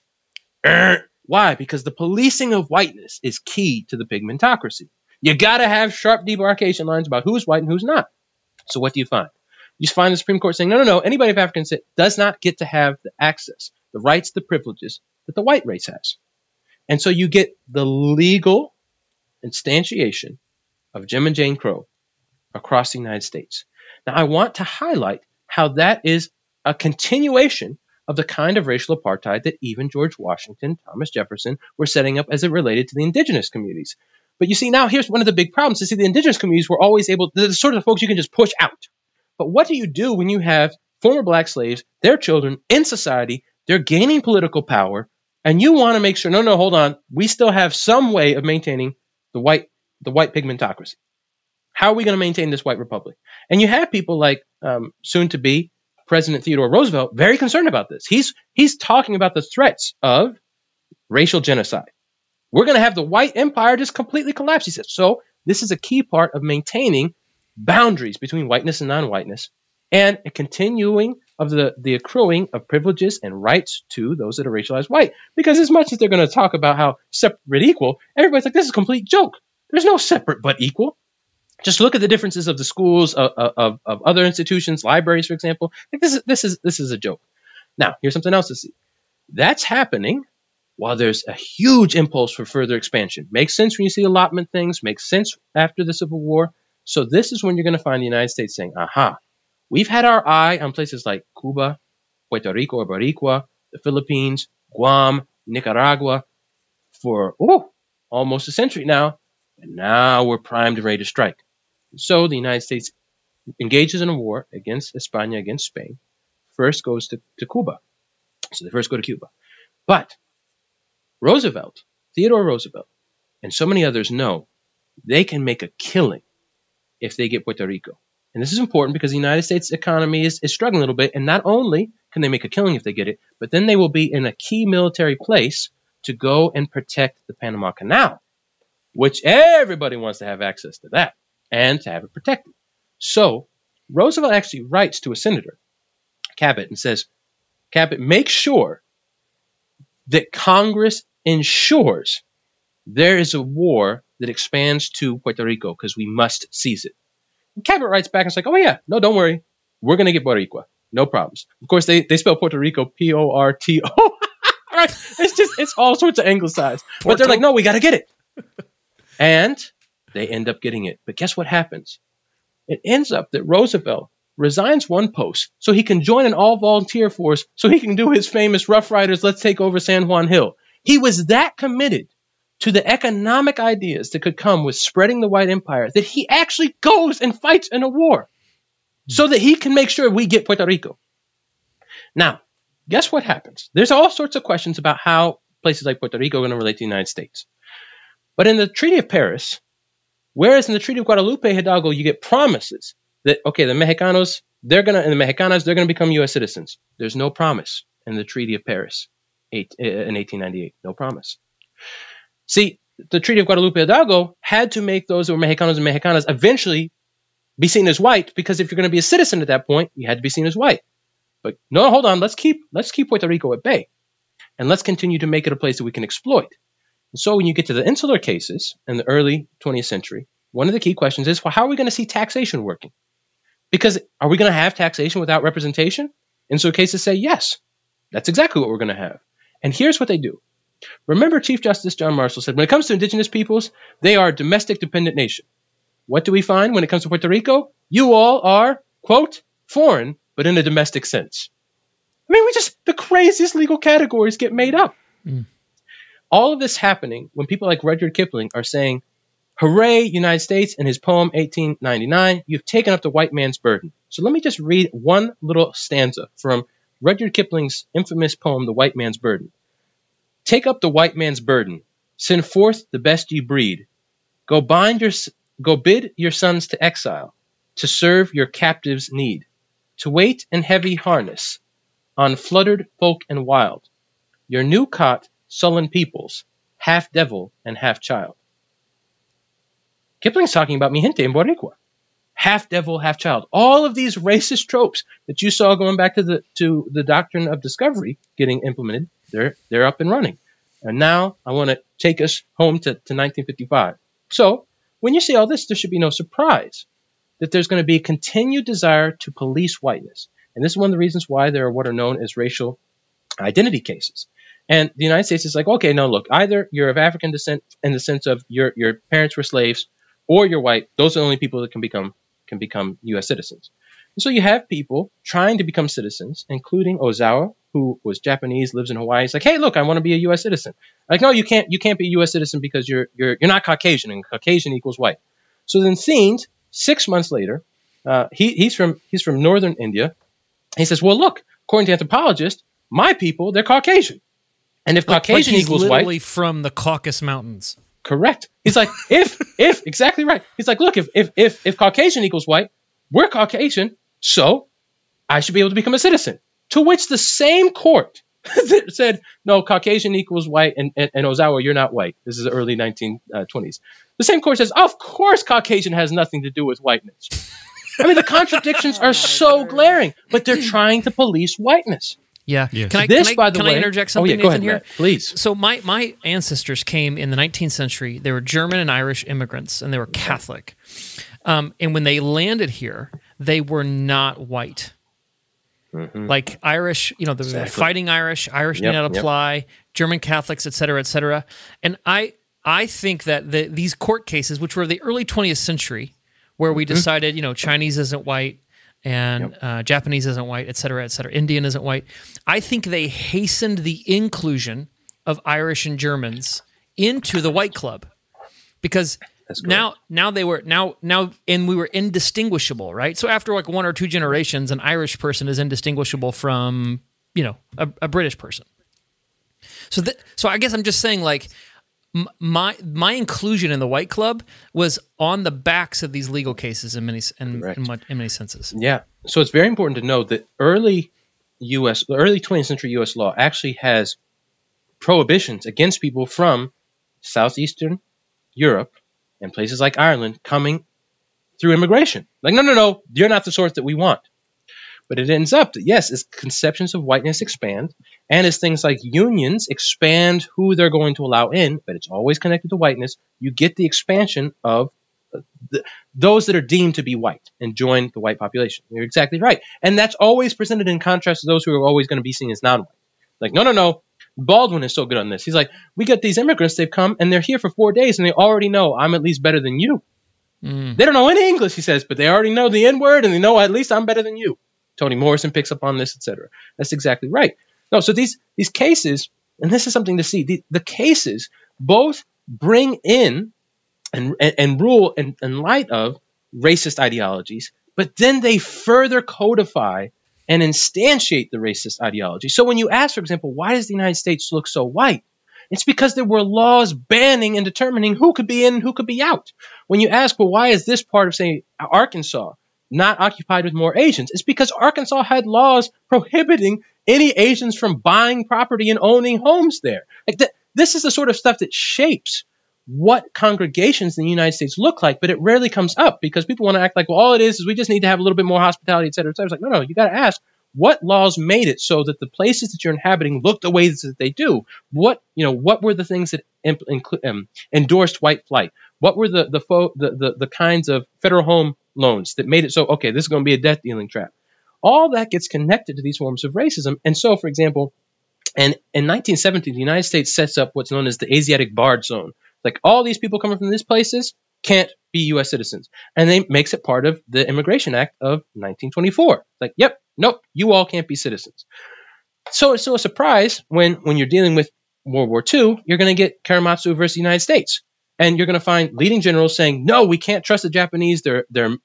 Why? Because the policing of whiteness is key to the pigmentocracy. You got to have sharp demarcation lines about who's white and who's not. So what do you find? You find the Supreme Court saying, no, anybody of African descent does not get to have the access, the rights, the privileges that the white race has. And so you get the legal instantiation of Jim and Jane Crow across the United States. Now, I want to highlight how that is a continuation of the kind of racial apartheid that even George Washington, Thomas Jefferson were setting up as it related to the indigenous communities. But you see, now here's one of the big problems. You see, the indigenous communities were always able, they're the sort of folks you can just push out. But what do you do when you have former black slaves, their children in society, they're gaining political power, and you want to make sure, no, hold on, we still have some way of maintaining the white pigmentocracy. How are we going to maintain this white republic? And you have people like soon to be President Theodore Roosevelt very concerned about this. He's talking about the threats of racial genocide. We're going to have the white empire just completely collapse, he says. So this is a key part of maintaining boundaries between whiteness and non-whiteness, and a continuing of the accruing of privileges and rights to those that are racialized white. Because as much as they're going to talk about how separate but equal, everybody's like, this is a complete joke. There's no separate but equal. Just look at the differences of the schools, of other institutions, libraries, for example. Like this is a joke. Now, here's something else to see. That's happening while there's a huge impulse for further expansion. Makes sense when you see allotment things. Makes sense after the Civil War. So this is when you're going to find the United States saying, aha, we've had our eye on places like Cuba, Puerto Rico or Boricua, the Philippines, Guam, Nicaragua for almost a century now. And now we're primed and ready to strike. So the United States engages in a war against España, against Spain. First goes to Cuba. So they first go to Cuba. But Theodore Roosevelt, and so many others know they can make a killing if they get Puerto Rico. And this is important because the United States economy is struggling a little bit. And not only can they make a killing if they get it, but then they will be in a key military place to go and protect the Panama Canal, which everybody wants to have access to that and to have it protected. So Roosevelt actually writes to a senator, Cabot, and says, Cabot, make sure that Congress ensures there is a war that expands to Puerto Rico because we must seize it. And Cabot writes back and it's like, oh yeah, no, don't worry. We're going to get Puerto Rico. No problems. Of course, they spell Puerto Rico P-O-R-T-O. Right? It's all sorts of anglicized. But they're like, no, we got to get it. And they end up getting it. But guess what happens? It ends up that Roosevelt resigns one post so he can join an all-volunteer force so he can do his famous Rough Riders, let's take over San Juan Hill. He was that committed to the economic ideas that could come with spreading the white empire that he actually goes and fights in a war so that he can make sure we get Puerto Rico. Now, guess what happens? There's all sorts of questions about how places like Puerto Rico are going to relate to the United States. But in the Treaty of Paris, whereas in the Treaty of Guadalupe Hidalgo, you get promises that, okay, the Mexicanos, they're going to become U.S. citizens. There's no promise in the Treaty of Paris in 1898. No promise. See, the Treaty of Guadalupe Hidalgo had to make those who were Mexicanos and Mexicanas eventually be seen as white, because if you're going to be a citizen at that point, you had to be seen as white. But no, hold on, let's keep Puerto Rico at bay, and let's continue to make it a place that we can exploit. And so when you get to the insular cases in the early 20th century, one of the key questions is, well, how are we going to see taxation working? Because are we going to have taxation without representation? Insular cases say yes, that's exactly what we're going to have. And here's what they do. Remember, Chief Justice John Marshall said, when it comes to indigenous peoples, they are a domestic dependent nation. What do we find when it comes to Puerto Rico? You all are, quote, foreign, but in a domestic sense. I mean, the craziest legal categories get made up. All of this happening when people like Rudyard Kipling are saying, hooray, United States, in his poem 1899, you've taken up the white man's burden. So let me just read one little stanza from Rudyard Kipling's infamous poem, The White Man's Burden. Take up the white man's burden. Send forth the best ye breed. Go bid your sons to exile, to serve your captives' need, to wait in heavy harness, on fluttered folk and wild, your new caught sullen peoples, half devil and half child. Kipling's talking about mi gente en Boricua. Half devil, half child. All of these racist tropes that you saw going back to the doctrine of discovery getting implemented, they're up and running. And now I want to take us home to 1955. So when you see all this, there should be no surprise that there's going to be a continued desire to police whiteness. And this is one of the reasons why there are what are known as racial identity cases. And the United States is like, okay, no, look, either you're of African descent in the sense of your parents were slaves, or you're white. Those are the only people that can become U.S. citizens. And so you have people trying to become citizens, including Ozawa, who was Japanese, lives in Hawaii. He's like, hey, look, I want to be a U.S. citizen. Like, no, you can't be a U.S. citizen because you're not Caucasian, and Caucasian equals white. So then Thiens, 6 months later, he's from northern India. He says, well, look, according to anthropologists, my people, they're Caucasian. And if Caucasian equals white, literally from the Caucasus Mountains. Correct. He's like, if exactly right. He's like, look, if Caucasian equals white, we're Caucasian, so I should be able to become a citizen. To which the same court that said, no, Caucasian equals white, and Ozawa, you're not white. This is the early 1920s. The same court says, of course Caucasian has nothing to do with whiteness. I mean, the contradictions are so glaring, but they're trying to police whiteness. Yeah. Yes. Can I interject something, go ahead, here? Matt, please. So my ancestors came in the 19th century. They were German and Irish immigrants, and they were Catholic. And when they landed here, they were not white. Mm-hmm. Like Irish, they were fighting Irish may not apply, German Catholics, et cetera, et cetera. And I think that these court cases, which were the early 20th century, where we decided, Chinese isn't white, and Japanese isn't white, et cetera, Indian isn't white. I think they hastened the inclusion of Irish and Germans into the white club because now we were indistinguishable, right? So after like one or two generations, an Irish person is indistinguishable from, a British person. So I guess I'm just saying, like, my inclusion in the white club was on the backs of these legal cases in many senses. Yeah. So it's very important to know that early 20th century U.S. law actually has prohibitions against people from southeastern Europe and places like Ireland coming through immigration. Like, no, you're not the sort that we want. But it ends up that, yes, as conceptions of whiteness expand, and as things like unions expand who they're going to allow in, but it's always connected to whiteness, you get the expansion of those that are deemed to be white and join the white population. You're exactly right. And that's always presented in contrast to those who are always going to be seen as non-white. Like, no. Baldwin is so good on this. He's like, we got these immigrants, they've come, and they're here for 4 days, and they already know I'm at least better than you. They don't know any English, he says, but they already know the N-word, and they know at least I'm better than you. Toni Morrison picks up on this, etc. That's exactly right. No, so these cases, and this is something to see, the cases both bring in and rule in light of racist ideologies, but then they further codify and instantiate the racist ideology. So when you ask, for example, why does the United States look so white? It's because there were laws banning and determining who could be in and who could be out. When you ask, well, why is this part of, say, Arkansas not occupied with more Asians? It's because Arkansas had laws prohibiting any Asians from buying property and owning homes there. Like this is the sort of stuff that shapes what congregations in the United States look like, but it rarely comes up because people want to act like, well, all it is we just need to have a little bit more hospitality, et cetera, et cetera. It's like, no, you got to ask, what laws made it so that the places that you're inhabiting look the way that they do? What were the things that endorsed white flight? What were the kinds of federal home loans that made it so, okay, this is going to be a death dealing trap? All that gets connected to these forms of racism. And so, for example, And in 1970, the United States sets up what's known as the Asiatic Barred Zone. Like, all these people coming from these places can't be U.S. citizens. And they makes it part of the Immigration Act of 1924. Like, yep, nope, you all can't be citizens. So it's a surprise when you're dealing with World War II, you're going to get Karematsu versus the United States. And you're going to find leading generals saying, no, we can't trust the Japanese. They're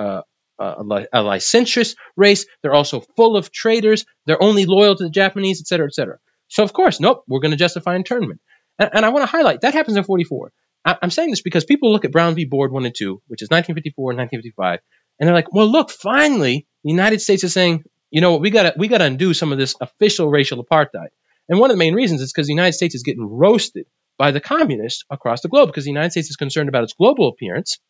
a licentious race. They're also full of traitors. They're only loyal to the Japanese, et cetera, et cetera. So, of course, nope, we're going to justify internment. And I want to highlight, that happens in 44. I'm saying this because people look at Brown v. Board 1 and 2, which is 1954 and 1955, and they're like, well, look, finally, the United States is saying, you know what, we gotta undo some of this official racial apartheid. And one of the main reasons is because the United States is getting roasted by the communists across the globe, because the United States is concerned about its global appearance.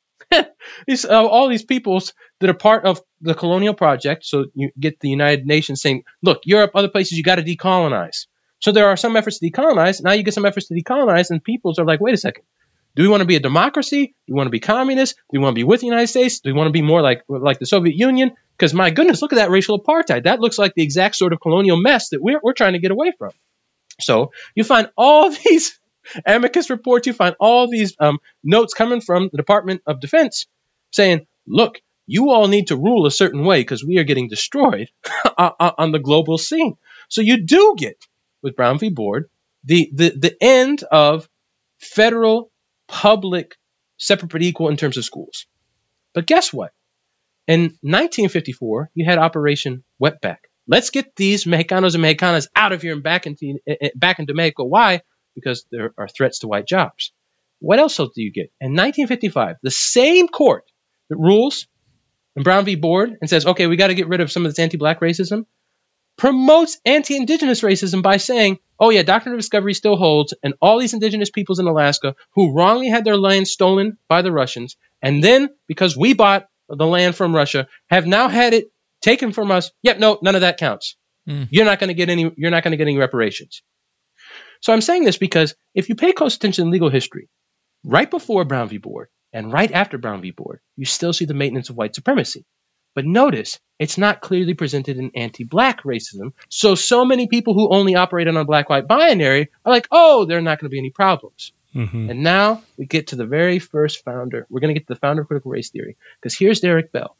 All these peoples that are part of the colonial project, so you get the United Nations saying, look, Europe, other places, you got to decolonize. So there are some efforts to decolonize. Now you get some efforts to decolonize, and peoples are like, wait a second. Do we want to be a democracy? Do we want to be communist? Do we want to be with the United States? Do we want to be more like the Soviet Union? Because, my goodness, look at that racial apartheid. That looks like the exact sort of colonial mess that we're trying to get away from. So you find all these amicus reports, you find all these notes coming from the Department of Defense saying, look, you all need to rule a certain way because we are getting destroyed on the global scene. So you do get, with Brown v. Board, the end of federal public separate but equal in terms of schools. But guess what? In 1954, you had Operation Wetback. Let's get these Mexicanos and Mexicanas out of here and back into Mexico. Why? Because there are threats to white jobs. What else do you get? In 1955, the same court that rules in Brown v. Board and says, okay, we got to get rid of some of this anti-black racism, promotes anti-indigenous racism by saying, oh yeah, Doctrine of Discovery still holds, and all these indigenous peoples in Alaska who wrongly had their land stolen by the Russians, and then, because we bought the land from Russia, have now had it taken from us. Yep, no, none of that counts. You're not going to get any reparations. So I'm saying this because if you pay close attention to legal history, right before Brown v. Board and right after Brown v. Board, you still see the maintenance of white supremacy. But notice, it's not clearly presented in anti-black racism. So many people who only operate on a black-white binary are like, oh, there are not going to be any problems. Mm-hmm. And now we get to the very first founder. We're going to get to the founder of critical race theory, because here's Derek Bell.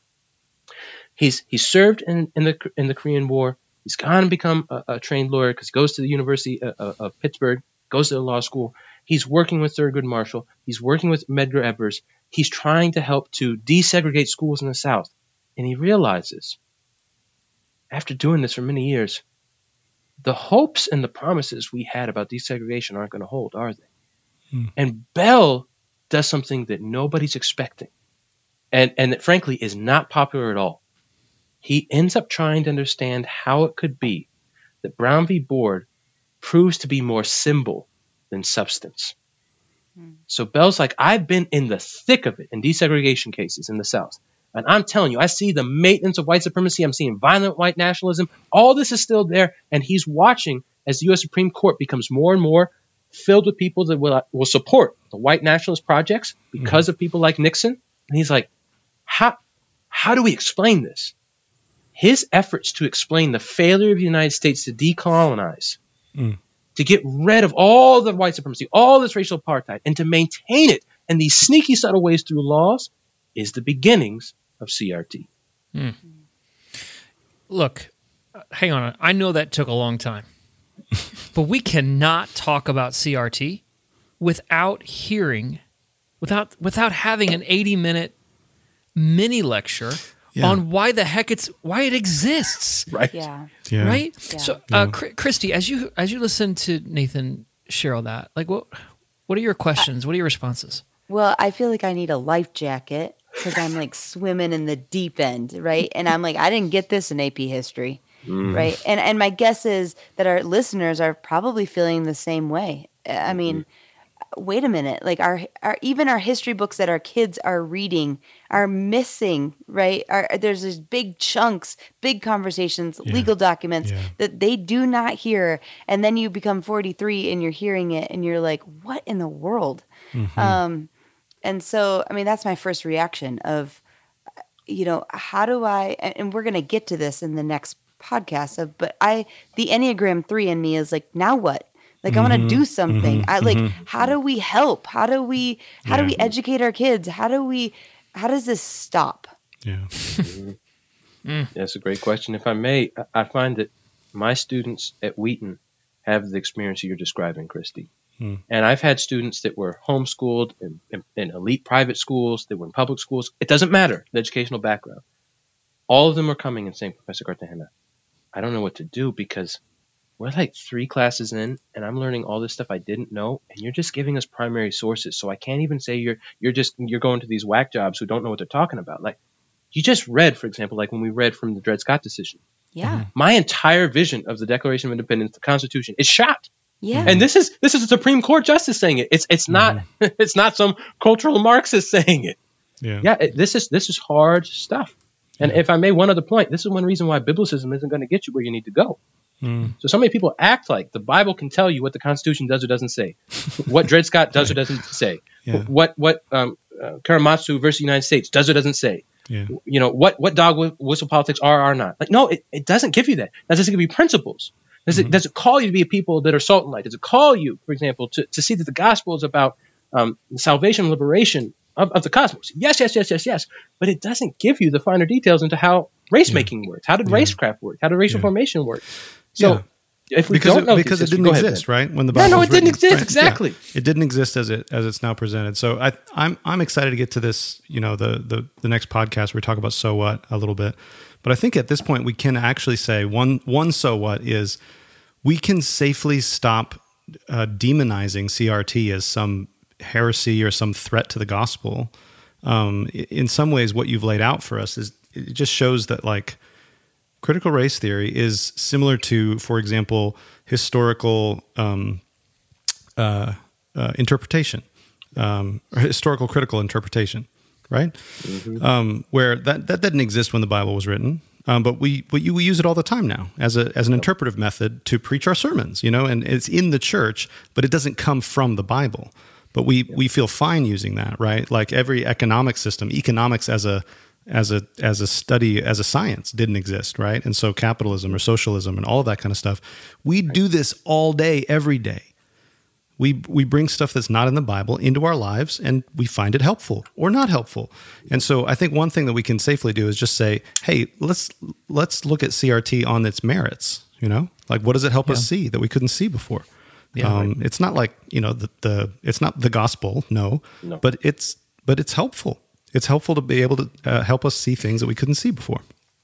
He's served in the Korean War. He's gone and become a trained lawyer because he goes to the University of Pittsburgh, goes to the law school. He's working with Thurgood Marshall. He's working with Medgar Evers. He's trying to help to desegregate schools in the South. And he realizes, after doing this for many years, the hopes and the promises we had about desegregation aren't going to hold, are they? And Bell does something that nobody's expecting, and that frankly is not popular at all. He ends up trying to understand how it could be that Brown v. Board proves to be more symbol than substance. So Bell's like, I've been in the thick of it in desegregation cases in the South. And I'm telling you, I see the maintenance of white supremacy. I'm seeing violent white nationalism. All this is still there. And he's watching as the U.S. Supreme Court becomes more and more filled with people that will support the white nationalist projects because of people like Nixon. And he's like, how do we explain this? His efforts to explain the failure of the United States to decolonize, to get rid of all the white supremacy, all this racial apartheid, and to maintain it in these sneaky, subtle ways through laws is the beginnings of CRT. Look, hang on. I know that took a long time, but we cannot talk about CRT without having an 80-minute mini lecture on why it exists. Right. Yeah. Right. Yeah. So, Christy, as you listen to Nathan share all that, like, what are your questions? What are your responses? Well, I feel like I need a life jacket because I'm like swimming in the deep end, right? And I'm like, I didn't get this in AP history, right? And my guess is that our listeners are probably feeling the same way. I mean, wait a minute, like even our history books that our kids are reading are missing, right? There's these big chunks, big conversations, legal documents that they do not hear. And then you become 43 and you're hearing it and you're like, what in the world? And so, I mean, that's my first reaction of, how do I, and we're going to get to this in the next podcasts of, but the Enneagram 3 in me is like, now what? Like, I want to do something. How do we help? How do we educate our kids? How does this stop? Yeah. That's a great question. If I may, I find that my students at Wheaton have the experience you're describing, Christy. And I've had students that were homeschooled in elite private schools, that were in public schools. It doesn't matter, the educational background. All of them are coming and saying, Professor Cartagena, I don't know what to do because we're like 3 classes in and I'm learning all this stuff I didn't know. And you're just giving us primary sources. So I can't even say you're going to these whack jobs who don't know what they're talking about. Like you just read, for example, like when we read from the Dred Scott decision. Yeah. My entire vision of the Declaration of Independence, the Constitution, is shot. Yeah. And this is a Supreme Court justice saying it. It's not it's not some cultural Marxist saying it. Yeah. This is hard stuff. And if I may, one other point, this is one reason why biblicism isn't going to get you where you need to go. So many people act like the Bible can tell you what the Constitution does or doesn't say, what Dred Scott does or doesn't say, what Karamazov versus the United States does or doesn't say. Yeah. You know, what dog whistle politics are or not. Like, no, it doesn't give you that. That doesn't give you principles. Does it call you to be a people that are salt and light? Does it call you, for example, to see that the gospel is about the salvation and liberation of the cosmos? Yes. But it doesn't give you the finer details into how race making works. How did racecraft work? How did racial formation work? So if we don't know because it didn't exist, right? When the Bible was it didn't written, exist, right? exactly. Yeah. It didn't exist as it's now presented. So I'm excited to get to this, the next podcast where we talk about so what a little bit. But I think at this point we can actually say one so what is we can safely stop demonizing CRT as some heresy or some threat to the gospel. In some ways, what you've laid out for us is it just shows that like critical race theory is similar to, for example, historical interpretation, or historical critical interpretation, right? Where that didn't exist when the Bible was written. But we use it all the time now as an interpretive method to preach our sermons, and it's in the church, but it doesn't come from the Bible. But we feel fine using that, right? Like every economic system, economics as a study, as a science didn't exist, right? And so capitalism or socialism and all of that kind of stuff, we do this all day, every day. We bring stuff that's not in the Bible into our lives, and we find it helpful or not helpful. And so I think one thing that we can safely do is just say, hey, let's look at CRT on its merits. Like what does it help us see that we couldn't see before? It's not like it's not the gospel, no. But it's helpful. It's helpful to be able to help us see things that we couldn't see before.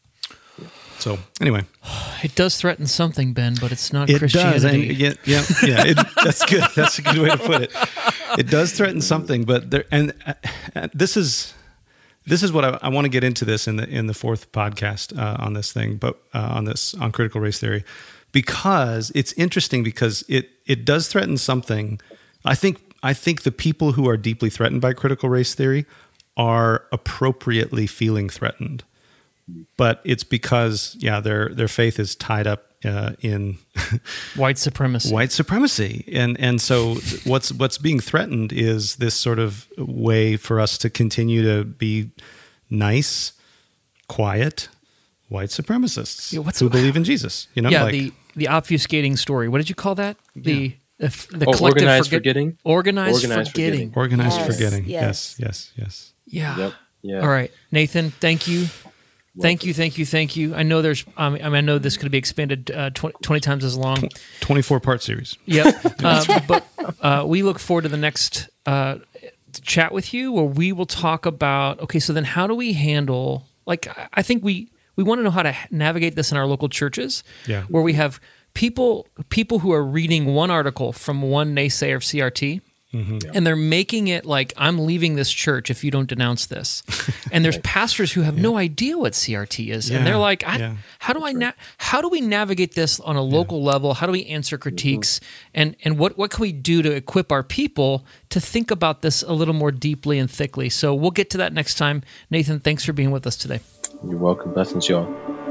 So anyway, it does threaten something, Ben, but it's not it Christianity. Does, that's good. That's a good way to put it. It does threaten something, but this is what I want to get into this in the fourth podcast on this thing, but on critical race theory, because it's interesting because it does threaten something. I think the people who are deeply threatened by critical race theory are appropriately feeling threatened. But it's because, their faith is tied up in white supremacy. And so what's being threatened is this sort of way for us to continue to be nice, quiet, white supremacists who believe in Jesus. The obfuscating story. What did you call that? The collective organized forgetting. Organized forgetting. Organized forgetting. Yes. Yes. Yeah. Yep. Yeah. All right, Nathan. Thank you. Thank you. I know there's. I know this could be expanded 20 times as long. 24-part series. Yep. But we look forward to the next chat with you, where we will talk about. Okay, so then how do we handle? Like, I think we want to know how to navigate this in our local churches. Yeah. Where we have people who are reading one article from one naysayer of CRT. And they're making it like, I'm leaving this church if you don't denounce this. And there's pastors who have no idea what CRT is. And they're like, how do we navigate this on a local level? How do we answer critiques? And what can we do to equip our people to think about this a little more deeply and thickly? So we'll get to that next time. Nathan, thanks for being with us today. You're welcome. Blessings, y'all.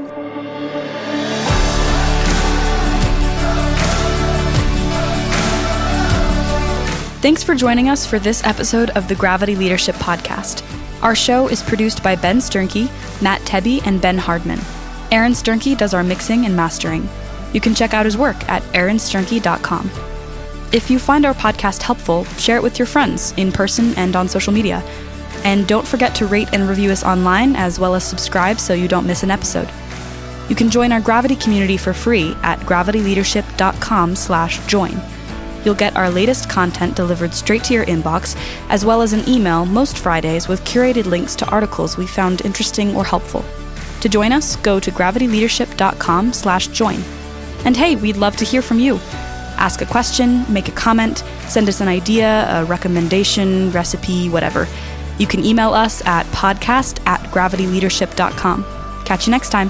Thanks for joining us for this episode of the Gravity Leadership Podcast. Our show is produced by Ben Sternke, Matt Tebbe, and Ben Hardman. Aaron Sternke does our mixing and mastering. You can check out his work at aaronsternke.com. If you find our podcast helpful, share it with your friends in person and on social media. And don't forget to rate and review us online, as well as subscribe so you don't miss an episode. You can join our Gravity community for free at gravityleadership.com/join. You'll get our latest content delivered straight to your inbox, as well as an email most Fridays with curated links to articles we found interesting or helpful. To join us, go to gravityleadership.com/join. And hey, we'd love to hear from you. Ask a question, make a comment, send us an idea, a recommendation, recipe, whatever. You can email us at podcast@gravityleadership.com. Catch you next time.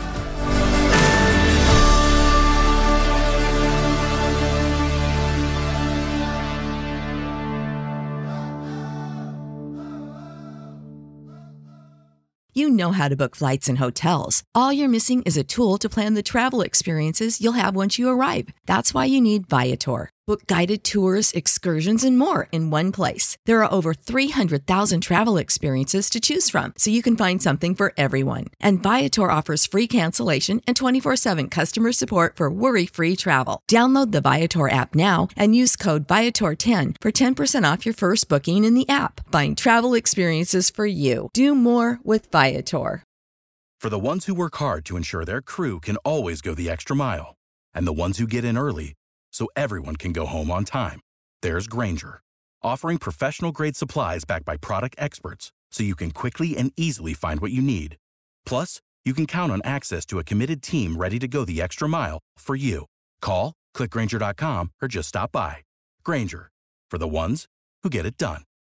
You know how to book flights and hotels. All you're missing is a tool to plan the travel experiences you'll have once you arrive. That's why you need Viator. Book guided tours, excursions, and more in one place. There are over 300,000 travel experiences to choose from, so you can find something for everyone. And Viator offers free cancellation and 24/7 customer support for worry-free travel. Download the Viator app now and use code Viator10 for 10% off your first booking in the app. Find travel experiences for you. Do more with Viator. For the ones who work hard to ensure their crew can always go the extra mile, and the ones who get in early so everyone can go home on time, there's Grainger, offering professional-grade supplies backed by product experts so you can quickly and easily find what you need. Plus, you can count on access to a committed team ready to go the extra mile for you. Call, click Grainger.com, or just stop by. Grainger, for the ones who get it done.